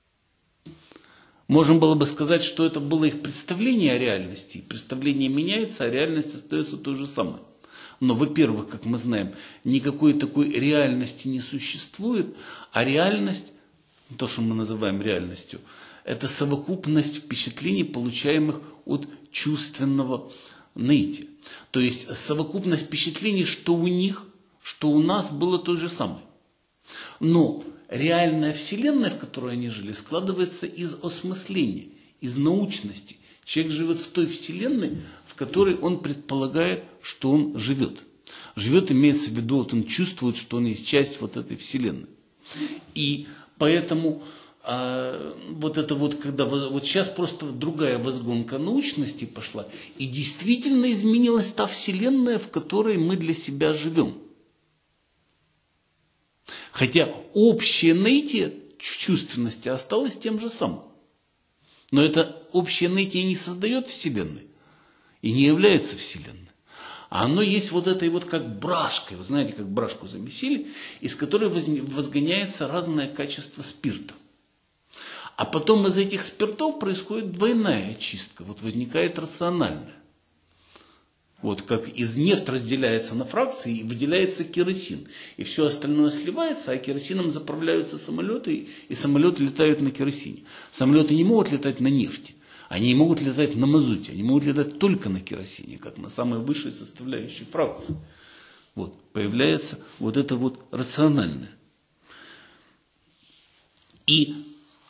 Можно было бы сказать, что это было их представление о реальности. Представление меняется, а реальность остается той же самой. Но, во-первых, как мы знаем, никакой такой реальности не существует, а реальность, то, что мы называем реальностью, это совокупность впечатлений, получаемых от чувственного наития. То есть совокупность впечатлений, что у них, что у нас, было той же самой. Но реальная вселенная, в которой они жили, складывается из осмысления, из научности. Человек живет в той вселенной, в которой он предполагает, что он живет. Живет, имеется в виду, вот он чувствует, что он есть часть вот этой вселенной. И поэтому вот это вот, когда вот сейчас просто другая возгонка научности пошла, и действительно изменилась та вселенная, в которой мы для себя живем. Хотя общее наитие чувственности осталось тем же самым. Но это общее наитие не создает вселенной и не является вселенной. А оно есть вот этой вот как брашкой, вы знаете, как брашку замесили, из которой возгоняется разное качество спирта. А потом из этих спиртов происходит двойная очистка, вот возникает рациональная. Вот как из нефть разделяется на фракции и выделяется керосин. И все остальное сливается, а керосином заправляются самолеты, и самолеты летают на керосине. Самолеты не могут летать на нефти, они не могут летать на мазуте, они могут летать только на керосине, как на самой высшей составляющей фракции. Вот, появляется вот это вот рациональное. И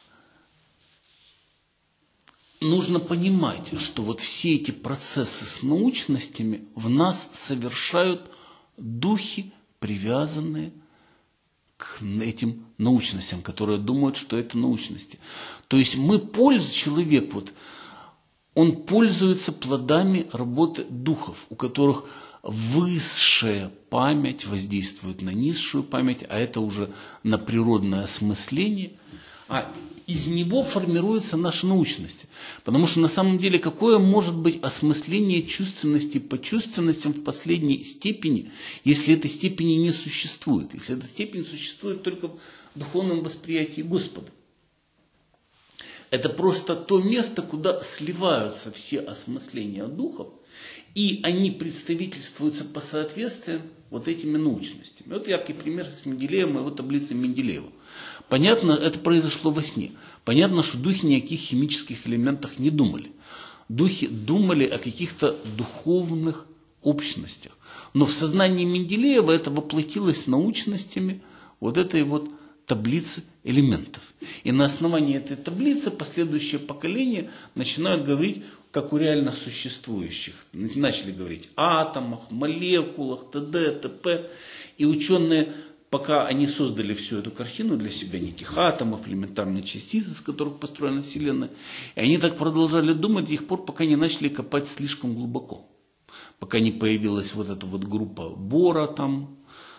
нужно понимать, что вот все эти процессы с научностями в нас совершают духи, привязанные к этим научностям, которые думают, что это научности. То есть человек, вот, он пользуется плодами работы духов, у которых высшая память воздействует на низшую память, а это уже на природное осмысление. А из него формируется наша научность. Потому что на самом деле какое может быть осмысление чувственности по чувственностям в последней степени, если этой степени не существует, если эта степень существует только в духовном восприятии Господа. Это просто то место, куда сливаются все осмысления духов, и они представительствуются по соответствию вот этими научностями. Вот яркий пример с Менделеевым и его таблицей Менделеева. Понятно, это произошло во сне. Понятно, что духи ни о каких химических элементах не думали. Духи думали о каких-то духовных общностях. Но в сознании Менделеева это воплотилось научностями вот этой вот таблицы элементов. И на основании этой таблицы последующее поколение начинают говорить, как у реально существующих. Начали говорить о атомах, молекулах, т.д., т.п. И ученые пока они создали всю эту картину для себя, неких атомов, элементарных частиц, из которых построена Вселенная, и они так продолжали думать до тех пор, пока не начали копать слишком глубоко. Пока не появилась вот эта вот группа Бора там,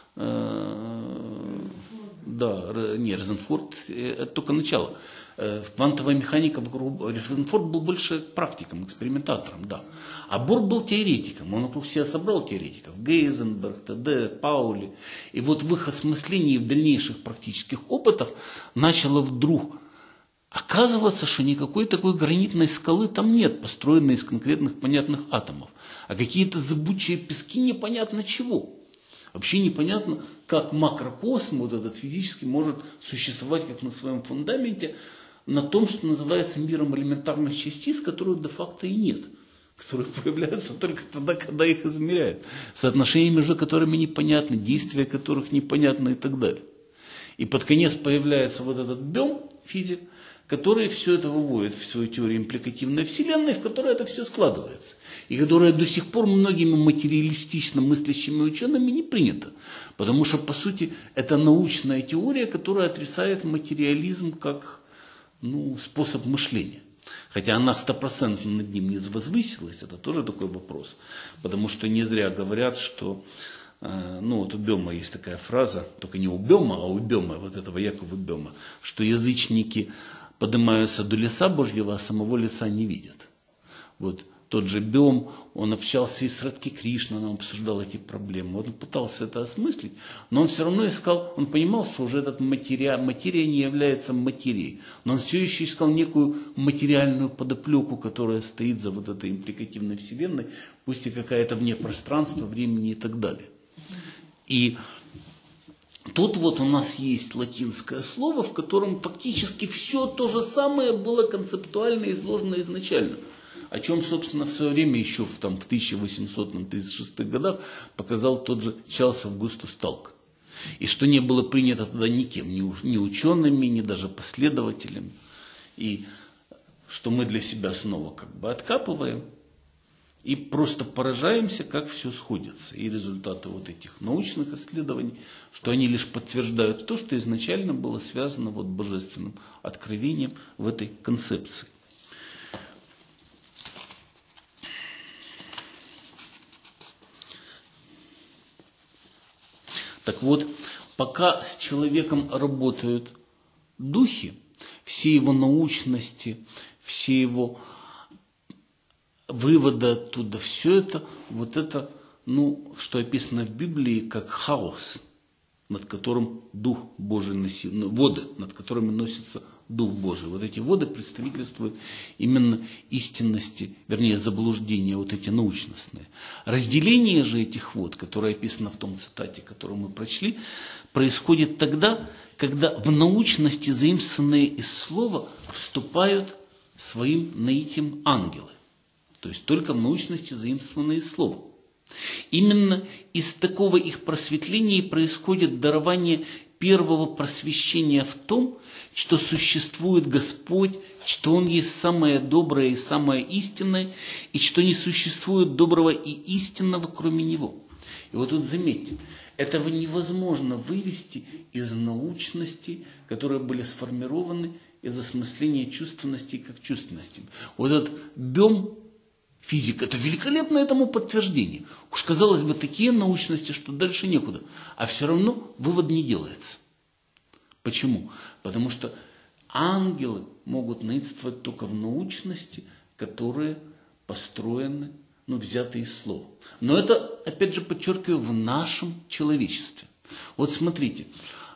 Резенфорд, это только начало. Квантовая механика, Резенфорд был больше практиком, экспериментатором, да. А Бор был теоретиком, он вокруг себя собрал теоретиков, Гейзенберг, т.д., Паули. И вот в их осмыслении в дальнейших практических опытах начало вдруг оказываться, что никакой такой гранитной скалы там нет, построенной из конкретных понятных атомов, а какие-то зыбучие пески непонятно чего. Вообще непонятно, как макрокосм, вот этот физически, может существовать как на своем фундаменте, на том, что называется миром элементарных частиц, которых де-факто и нет, которые появляются только тогда, когда их измеряют, соотношения между которыми непонятны, действия которых непонятны и так далее. И под конец появляется вот этот Бем, физик, который все это выводит в свою теорию импликативной вселенной, в которой это все складывается. И которая до сих пор многими материалистично мыслящими учеными не принята. Потому что, по сути, это научная теория, которая отрицает материализм как способ мышления. Хотя она 100% над ним не возвысилась, это тоже такой вопрос. Потому что не зря говорят, что вот у Бема есть такая фраза, только не у Бема, а у Бема, вот этого Якова Бема, что язычники поднимаются до лица Божьего, а самого лица не видят. Вот тот же Бем, он общался и с Радхи Кришной, он обсуждал эти проблемы. Он пытался это осмыслить, но он все равно искал, он понимал, что уже эта материя не является материей. Но он все еще искал некую материальную подоплеку, которая стоит за вот этой импликативной вселенной, пусть и какая-то вне пространства, времени и так далее. И тут вот у нас есть латинское слово, в котором фактически все то же самое было концептуально изложено изначально. О чем, собственно, в свое время еще в 1836 годах показал тот же Чарльз Августус Талк. И что не было принято тогда никем, ни учеными, ни даже последователями. И что мы для себя снова откапываем. И просто поражаемся, как все сходится. И результаты вот этих научных исследований, что они лишь подтверждают то, что изначально было связано божественным откровением в этой концепции. Так вот, пока с человеком работают духи, все его научности, все его выводы оттуда, все это, что описано в Библии, как хаос, над которым Дух Божий носил, воды, над которыми носится Дух Божий. Вот эти воды представительствуют именно истинности, вернее, заблуждения, вот эти научностные. Разделение же этих вод, которое описано в том цитате, которую мы прочли, происходит тогда, когда в научности, заимствованные из слова, вступают своим наитием ангелы. То есть только в научности, заимствованные из слова. Именно из такого их просветления и происходит дарование первого просвещения в том, что существует Господь, что Он есть самое доброе и самое истинное, и что не существует доброго и истинного, кроме Него. И вот тут заметьте, этого невозможно вывести из научности, которые были сформированы из осмысления чувственности как чувственности. Вот этот Бем, физик, это великолепное этому подтверждение. Уж казалось бы, такие научности, что дальше некуда. А все равно вывод не делается. Почему? Потому что ангелы могут наидствовать только в научности, которые построены, взяты из слова. Но это, опять же, подчеркиваю, в нашем человечестве. Вот смотрите,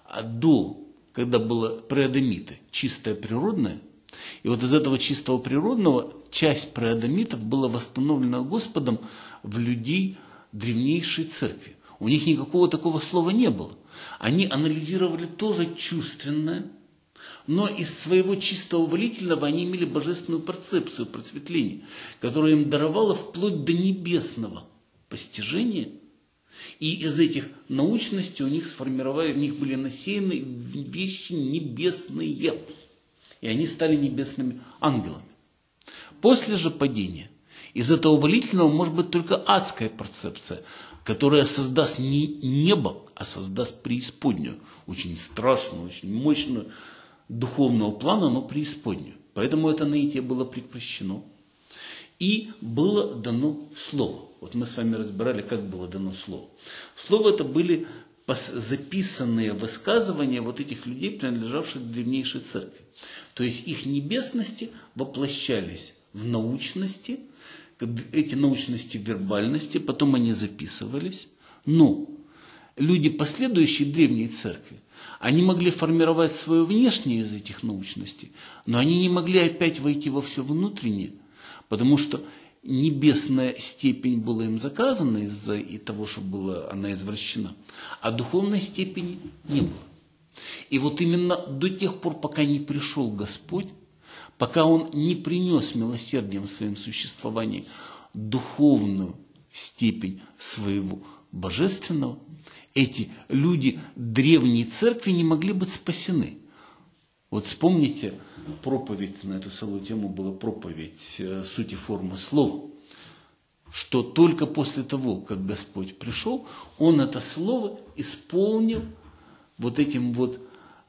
когда было преадамиты, чистое природное, и вот из этого чистого природного часть преадамитов была восстановлена Господом в людей древнейшей церкви. У них никакого такого слова не было. Они анализировали тоже чувственное, но из своего чистого волительного они имели божественную перцепцию, просветление, которое им даровало вплоть до небесного постижения. И из этих научностей у них были насеяны вещи небесные. И они стали небесными ангелами. После же падения из этого волительного может быть только адская перцепция, которая создаст не небо, а создаст преисподнюю, очень страшную, очень мощную, духовного плана, но преисподнюю. Поэтому это наитие было прекращено. И было дано слово. Вот мы с вами разбирали, как было дано слово. Слово это были записанные высказывания вот этих людей, принадлежавших к древнейшей церкви. То есть их небесности воплощались в научности, эти научности в вербальности, потом они записывались. Но люди, последующие древней церкви, они могли формировать свое внешнее из этих научностей, но они не могли опять войти во все внутреннее, потому что небесная степень была им заказана из-за того, что была она извращена, а духовной степени не было. И вот именно до тех пор, пока не пришел Господь, пока Он не принес милосердием в своем существовании духовную степень своего божественного, эти люди древней церкви не могли быть спасены. Вот вспомните, проповедь на эту целую тему была проповедь сути формы слова, что только после того, как Господь пришел, Он это слово исполнил вот этим вот,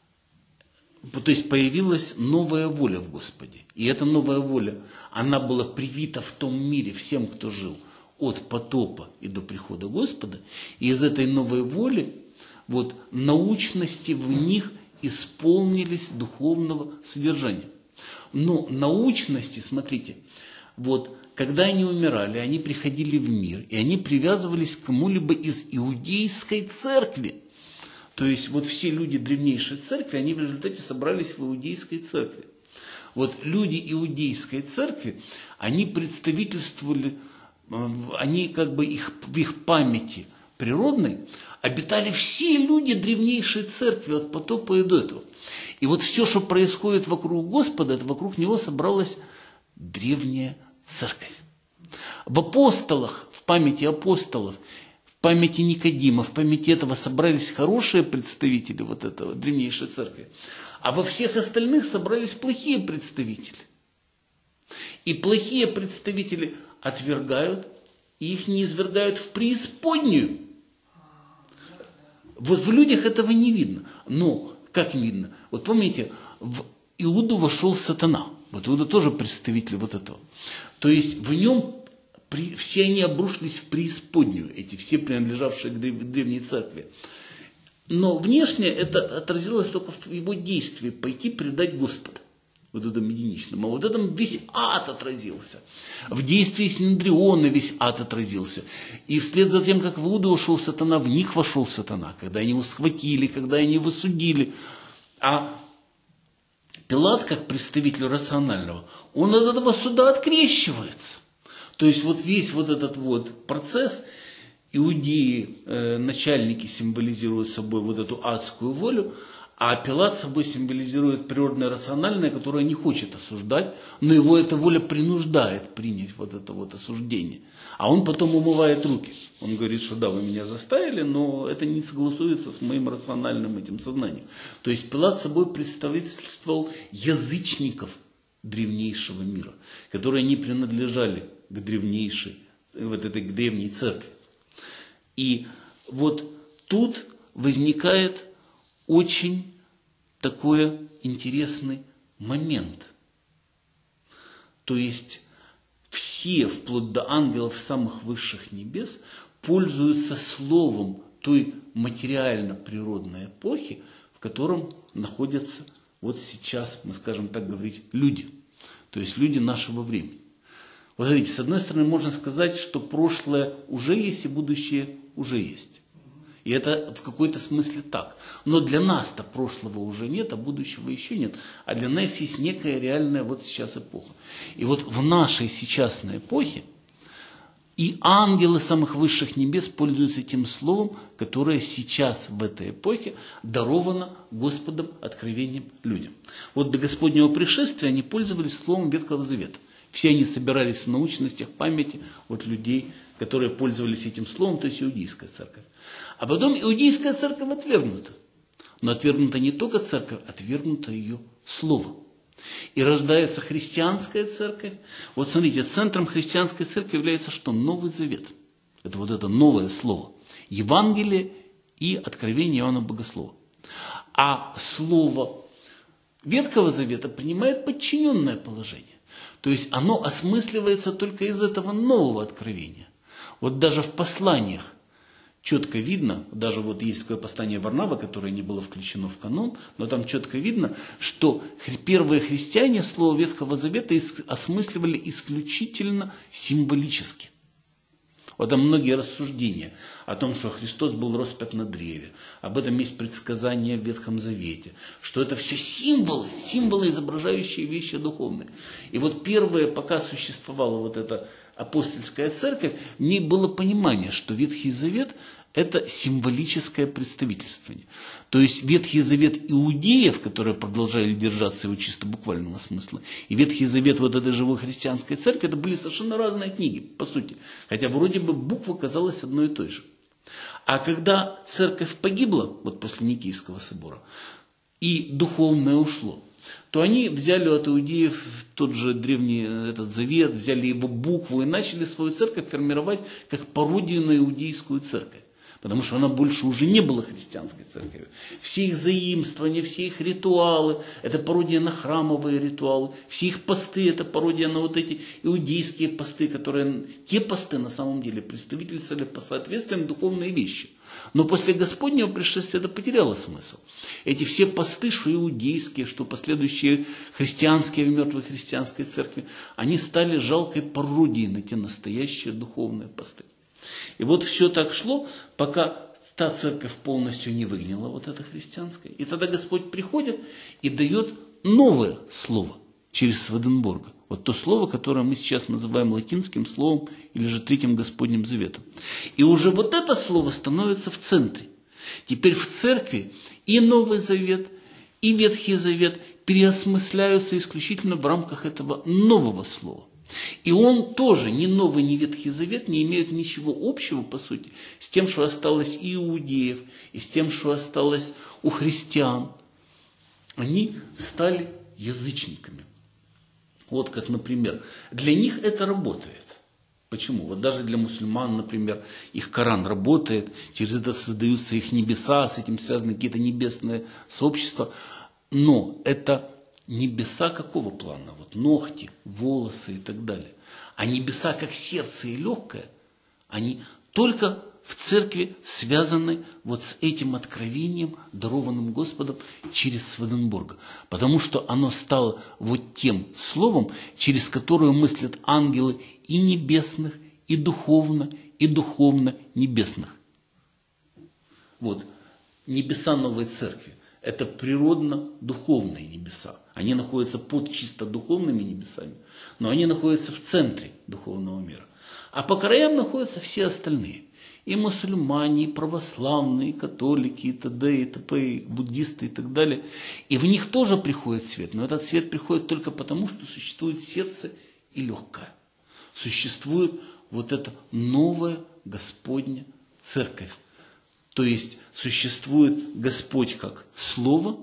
то есть появилась новая воля в Господе. И эта новая воля, она была привита в том мире всем, кто жил от потопа и до прихода Господа. И из этой новой воли вот научности в них исполнились духовного содержания. Но научности, смотрите, вот когда они умирали, они приходили в мир, и они привязывались к кому-либо из иудейской церкви. То есть вот все люди древнейшей церкви, они в результате собрались в иудейской церкви. Вот люди иудейской церкви, они представительствовали, они как бы в их памяти природной обитали все люди древнейшей церкви от потопа и до этого. И вот все, что происходит вокруг Господа, это вокруг Него собралась древняя церковь. В апостолах, в памяти апостолов, в памяти Никодима, в памяти этого собрались хорошие представители вот этого древнейшей церкви, а во всех остальных собрались плохие представители. И плохие представители отвергают, и их не извергают в преисподнюю. Вот в людях этого не видно. Но, как видно? Вот помните, в Иуду вошел сатана. Вот Иуда тоже представитель вот этого. То есть в нем все они обрушились в преисподнюю, эти все принадлежавшие к древней церкви. Но внешне это отразилось только в его действии пойти предать Господа. Вот этом единичном. А вот этом весь ад отразился. В действии Синедриона весь ад отразился. И вслед за тем, как в Иуду вошел сатана, в них вошел сатана. Когда они его схватили, когда они его судили. А Пилат, как представитель рационального, он от этого суда открещивается. То есть вот весь вот этот вот процесс, иудеи, начальники символизируют собой вот эту адскую волю, а Пилат собой символизирует природное рациональное, которое не хочет осуждать, но его эта воля принуждает принять вот это вот осуждение. А он потом умывает руки. Он говорит, что да, вы меня заставили, но это не согласуется с моим рациональным этим сознанием. То есть Пилат собой представительствовал язычников древнейшего мира, которые не принадлежали к древнейшей, вот этой к древней церкви. И вот тут возникает очень такой интересный момент. То есть все, вплоть до ангелов самых высших небес, пользуются словом той материально-природной эпохи, в котором находятся вот сейчас, мы скажем так говорить, люди. То есть люди нашего времени. Вот смотрите, с одной стороны можно сказать, что прошлое уже есть и будущее уже есть. И это в какой-то смысле так. Но для нас-то прошлого уже нет, а будущего еще нет. А для нас есть некая реальная вот сейчас эпоха. И вот в нашей сейчасной эпохе и ангелы самых высших небес пользуются тем словом, которое сейчас в этой эпохе даровано Господом откровением людям. Вот до Господнего пришествия они пользовались словом Ветхого Завета. Все они собирались в научностях памяти от людей, которые пользовались этим словом, то есть иудейская церковь. А потом иудейская церковь отвергнута. Но отвергнута не только церковь, отвергнуто ее слово. И рождается христианская церковь. Вот смотрите, центром христианской церкви является что? Новый Завет. Это вот это новое слово. Евангелие и откровение Иоанна Богослова. А слово Ветхого Завета принимает подчиненное положение. То есть оно осмысливается только из этого нового откровения. Вот даже в посланиях четко видно, даже вот есть такое послание Варнава, которое не было включено в канон, но там четко видно, что первые христиане слово Ветхого Завета осмысливали исключительно символически. Вот там многие рассуждения о том, что Христос был распят на древе. Об этом есть предсказания в Ветхом Завете. Что это все символы, символы, изображающие вещи духовные. И вот первое, пока существовала вот эта апостольская церковь, в ней было понимание, что Ветхий Завет – это символическое представительствование. То есть Ветхий Завет иудеев, которые продолжали держаться его чисто буквального смысла, и Ветхий Завет вот этой живой христианской церкви, это были совершенно разные книги, по сути. Хотя вроде бы буква казалась одной и той же. А когда церковь погибла, вот после Никейского собора, и духовное ушло, то они взяли от иудеев тот же древний этот завет, взяли его букву и начали свою церковь формировать как пародию на иудейскую церковь. Потому что она больше уже не была христианской церковью. Все их заимствования, все их ритуалы, это пародия на храмовые ритуалы. Все их посты, это пародия на вот эти иудейские посты, которые, те посты на самом деле представительствовали по соответствиям духовные вещи. Но после Господнего пришествия это потеряло смысл. Эти все посты, что иудейские, что последующие христианские в мертвой христианской церкви, они стали жалкой пародией на те настоящие духовные посты. И вот все так шло, пока та церковь полностью не выгнала вот это христианское. И тогда Господь приходит и дает новое слово через Сведенборга. Вот то слово, которое мы сейчас называем латинским словом или же Третьим Господним Заветом. И уже вот это слово становится в центре. Теперь в церкви и Новый Завет, и Ветхий Завет переосмысляются исключительно в рамках этого нового слова. И он тоже, ни Новый, ни Ветхий Завет, не имеют ничего общего, по сути, с тем, что осталось и у иудеев, и с тем, что осталось у христиан. Они стали язычниками. Вот как, например, для них это работает. Почему? Вот даже для мусульман, например, их Коран работает, через это создаются их небеса, с этим связаны какие-то небесные сообщества. Но это небеса какого плана? Вот ногти, волосы и так далее. А небеса как сердце и легкое, они только в церкви связаны вот с этим откровением, дарованным Господом через Сведенборга. Потому что оно стало вот тем словом, через которое мыслят ангелы и небесных, и духовно небесных. Вот небеса новой церкви. Это природно-духовные небеса. Они находятся под чисто духовными небесами, но они находятся в центре духовного мира. А по краям находятся все остальные. И мусульмане, и православные, и католики, и т.д., и т.п., и буддисты, и так далее. И в них тоже приходит свет. Но этот свет приходит только потому, что существует сердце и легкое. Существует вот эта новая Господня церковь. То есть существует Господь как Слово,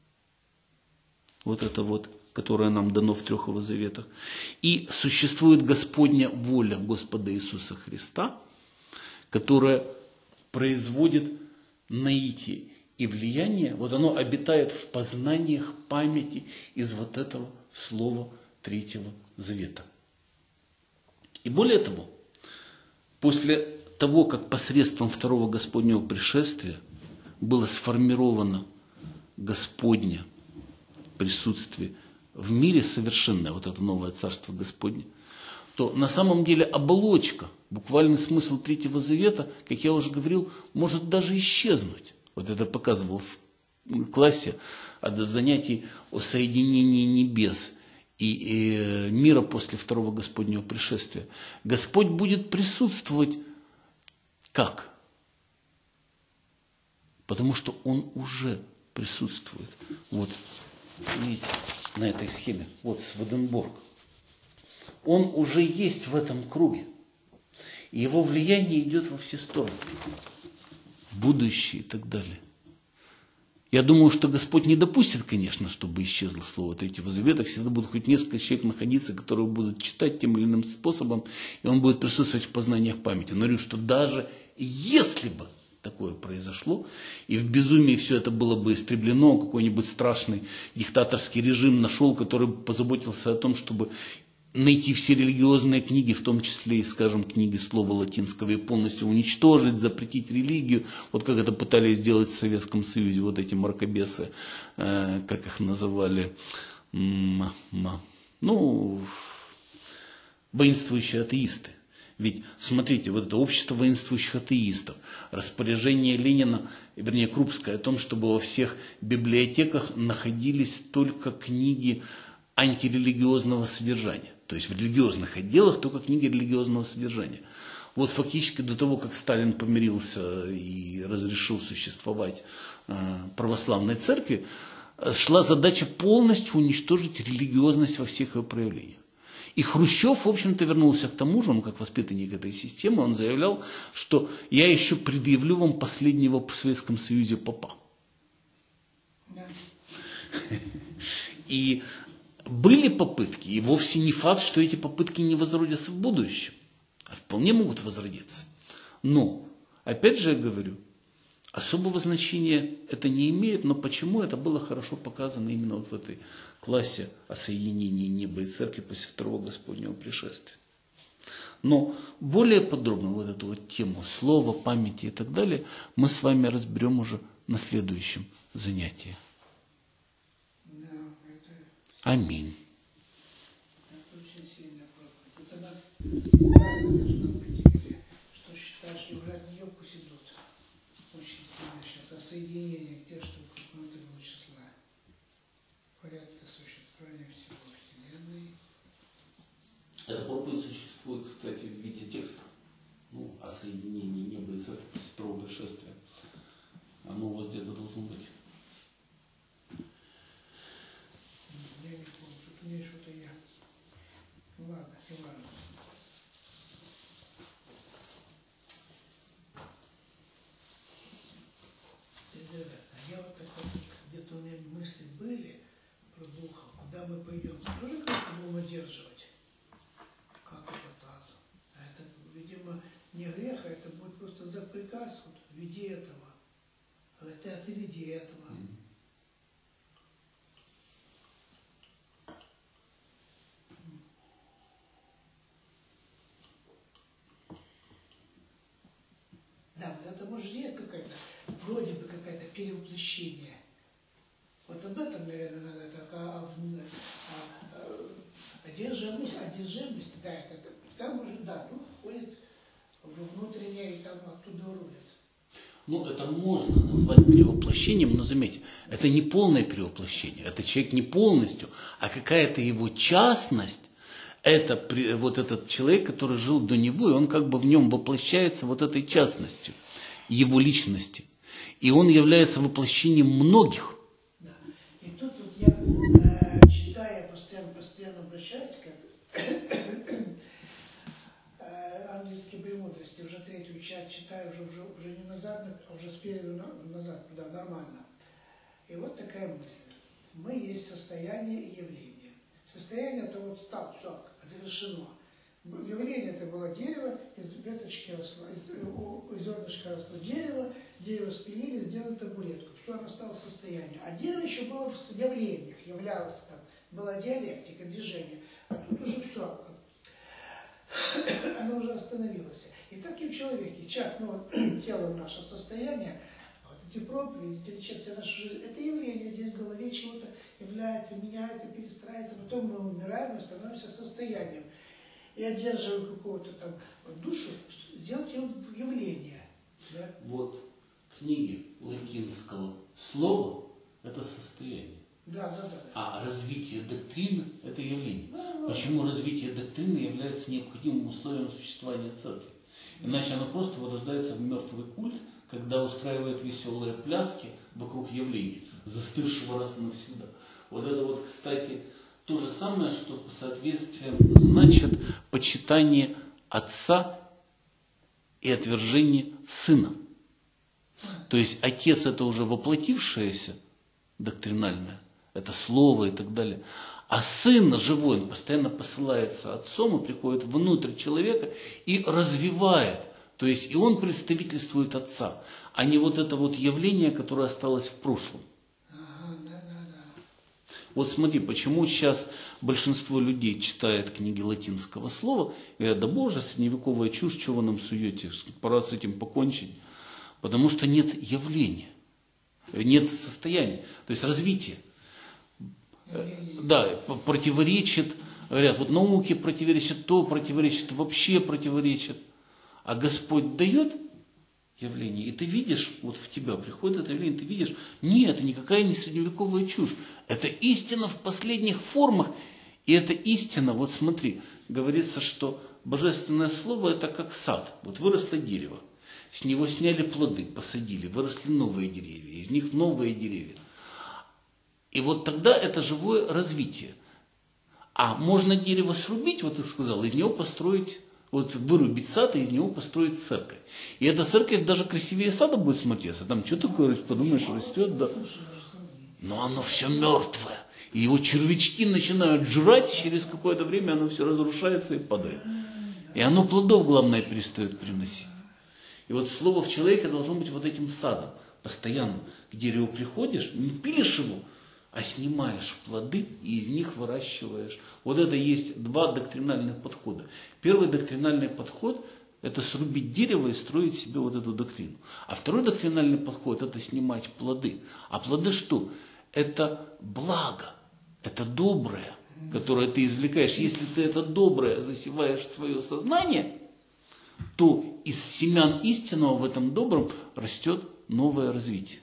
вот это вот, которое нам дано в трех его заветах, и существует Господня воля Господа Иисуса Христа, которая производит наитие и влияние, вот оно обитает в познаниях памяти из вот этого слова Третьего Завета. И более того, после того, как посредством второго Господнего пришествия было сформировано Господне присутствие в мире совершенное, вот это новое Царство Господне, то на самом деле оболочка, буквальный смысл Третьего Завета, как я уже говорил, может даже исчезнуть. Вот это показывал в классе от занятий о соединении небес и мира после второго Господнего пришествия. Господь будет присутствовать как? Потому что Он уже присутствует. Вот, видите, на этой схеме, вот Сведенборг. Он уже есть в этом круге. И его влияние идет во все стороны. В будущее и так далее. Я думаю, что Господь не допустит, конечно, чтобы исчезло слово Третьего Завета. Всегда будут хоть несколько человек находиться, которые будут читать тем или иным способом, и он будет присутствовать в познаниях памяти. Но говорю, что даже если бы такое произошло, и в безумии все это было бы истреблено, какой-нибудь страшный диктаторский режим нашел, который позаботился о том, чтобы найти все религиозные книги, в том числе и, скажем, книги слова латинского, и полностью уничтожить, запретить религию, вот как это пытались сделать в Советском Союзе, вот эти мракобесы, как их называли, воинствующие атеисты. Ведь, смотрите, вот это общество воинствующих атеистов, распоряжение Ленина, вернее, Крупское, о том, чтобы во всех библиотеках находились только книги антирелигиозного содержания. То есть в религиозных отделах только книги религиозного содержания. Вот фактически до того, как Сталин помирился и разрешил существовать православной церкви, шла задача полностью уничтожить религиозность во всех ее проявлениях. И Хрущев, в общем-то, вернулся к тому же, он как воспитанник этой системы, он заявлял, что я еще предъявлю вам последнего в Советском Союзе попа. Да. И были попытки, и вовсе не факт, что эти попытки не возродятся в будущем, а вполне могут возродиться. Но, опять же я говорю, особого значения это не имеет, но почему это было хорошо показано именно вот в этой классе о соединении неба и церкви после второго Господнего пришествия. Но более подробно вот эту вот тему слова, памяти и так далее мы с вами разберем уже на следующем занятии. Аминь. Что считаешь, что в нее пусть идут. Очень сильно сейчас. А соединение где, что внутреннего числа. Порядка существования всего Вселенной. Эта проповедь существует, кстати, в виде текста. О соединении неба и церкви после второго пришествия. Оно у вас где-то должно быть. Я не помню, тут у меня что-то я. Ну ладно, не важно. А я вот такой, где-то у меня мысли были про духа, куда мы пойдем. Тоже как-то будем одерживать? Как это так? А это, видимо, не грех, а это будет просто за приказ, вот, в виде этого. А это в виде этого. Да, вот это может есть какая-то, вроде бы какое-то перевоплощение. Вот об этом, наверное, надо, одержимость, да, это, там уже, да, дух входит в внутреннее и там оттуда рулит. Это можно назвать перевоплощением, но заметьте, это не полное перевоплощение, это человек не полностью, а какая-то его частность. Это вот этот человек, который жил до него, и он как бы в нем воплощается вот этой частностью его личности. И он является воплощением многих. Да. И тут вот я, читая, постоянно обращаюсь к английской премудрости, уже третью часть читаю, уже не назад, а уже спереду назад, да, нормально. И вот такая мысль. Мы есть состояние и явление. Состояние это вот стал, все, завершено. Явление это было дерево, из веточки росло, из зернышка росло дерево спилили, сделали табуретку. Все, оно стало состояние. А дерево еще было в явлениях, являлось там, была диалектика, движение. А тут уже все, оно уже остановилось. И так и в человеке, тело наше состояние, вот эти проповеди, вся наша жизнь, это явление здесь в голове чего-то является, меняется, перестраивается, потом мы умираем и становимся состоянием. И одерживаем какого-то там душу, сделать ее в явление. Да? Вот книги латинского слова – это состояние. Да. А развитие доктрины – это явление. Почему развитие доктрины является необходимым условием существования церкви? Иначе оно просто вырождается в мертвый культ, когда устраивает веселые пляски вокруг явления, застывшего раз и навсегда. Вот это вот, кстати, то же самое, что по соответствию значит почитание отца и отвержение сына. То есть Отец это уже воплотившееся доктринальное, это Слово и так далее. А Сын живой, он постоянно посылается Отцом, и приходит внутрь человека и развивает. То есть и он представительствует Отца, а не вот это вот явление, которое осталось в прошлом. Вот смотри, почему сейчас большинство людей читает книги латинского слова и говорят, да боже, средневековая чушь, чего вы нам суете, пора с этим покончить. Потому что нет явления, нет состояния, то есть развития. Да, противоречит, говорят, вот науке противоречит то, противоречит, вообще противоречит. А Господь дает явление, и ты видишь, вот в тебя приходит это явление, ты видишь, нет, это никакая не средневековая чушь. Это истина в последних формах. И эта истина, вот смотри, говорится, что Божественное Слово это как сад. Вот выросло дерево, с него сняли плоды, посадили, выросли новые деревья, из них новые деревья. И вот тогда это живое развитие. А можно дерево срубить, вот ты сказал, из него построить, вот вырубить сад, и из него построить церковь. И эта церковь даже красивее сада будет смотреться. Там что такое, подумаешь, растет, да. Но оно все мертвое. И его червячки начинают жрать, и через какое-то время оно все разрушается и падает. И оно плодов, главное, перестает приносить. И вот слово в человеке должно быть вот этим садом. Постоянно к дереву приходишь, не пилишь его, а снимаешь плоды и из них выращиваешь. Вот это есть два доктринальных подхода. Первый доктринальный подход – это срубить дерево и строить себе вот эту доктрину. А второй доктринальный подход – это снимать плоды. А плоды что? Это благо, это доброе, которое ты извлекаешь. Если ты это доброе засеваешь в свое сознание, то из семян истинного в этом добром растет новое развитие.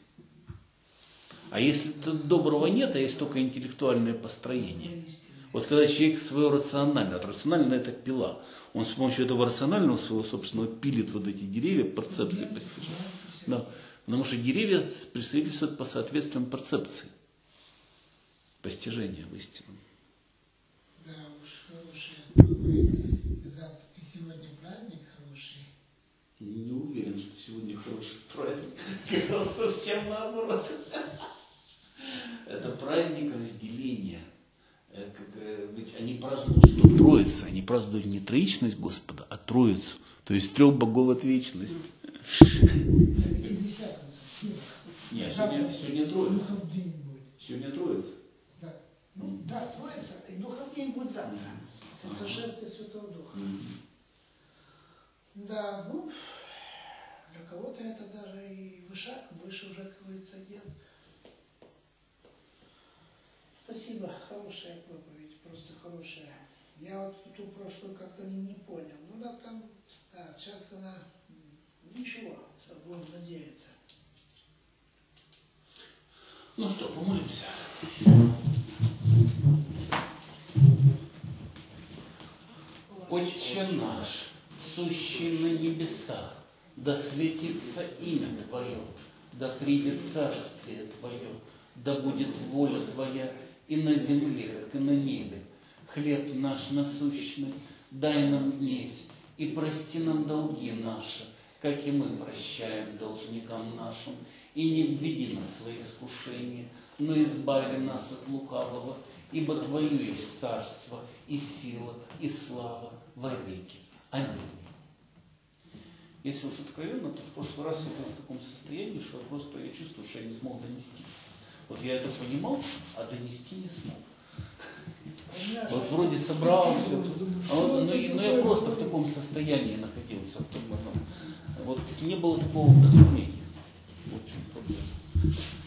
А если доброго нет, а есть только интеллектуальное построение. Вот когда человек свое рациональное, рациональное это пила, он с помощью этого рационального своего собственного пилит вот эти деревья, перцепции постижения. Да. Потому что деревья представительствуют по соответствиям перцепции, постижения в истинном. Да уж, хороший. Сегодня праздник хороший. Не уверен, что сегодня хороший праздник. Как раз совсем наоборот. Это праздник разделения. Ведь они празднуют что? Троица. Они празднуют не троичность Господа, а Троицу. То есть трех богов от вечности. Нет, сегодня Троица. Сегодня Троица. Да, да, Троица. И Духов день будет завтра. Сошествие Святого Духа. Да, ну, для кого-то это даже и выше уже, как говорится, нет. Спасибо, хорошая проповедь, просто хорошая. Я вот ту прошлую как-то не понял. Ну да, там, да, сейчас она, ничего, будем надеяться. Ну что, помолимся. Отче наш, сущий на небесах, да светится имя Твое, да придет царствие Твое, да будет воля Твоя и на земле, как и на небе. Хлеб наш насущный дай нам днесь, и прости нам долги наши, как и мы прощаем должникам нашим. И не введи нас в свои искушения, но избави нас от лукавого, ибо Твое есть царство, и сила, и слава во веки. Аминь. Если уж откровенно, то в прошлый раз я был в таком состоянии, что я просто чувствую, что я не смог донести. Вот я это понимал, а донести не смог. Вот вроде собрался, но я просто в таком состоянии находился. Вот не было такого вдохновения. Вот в чем проблема.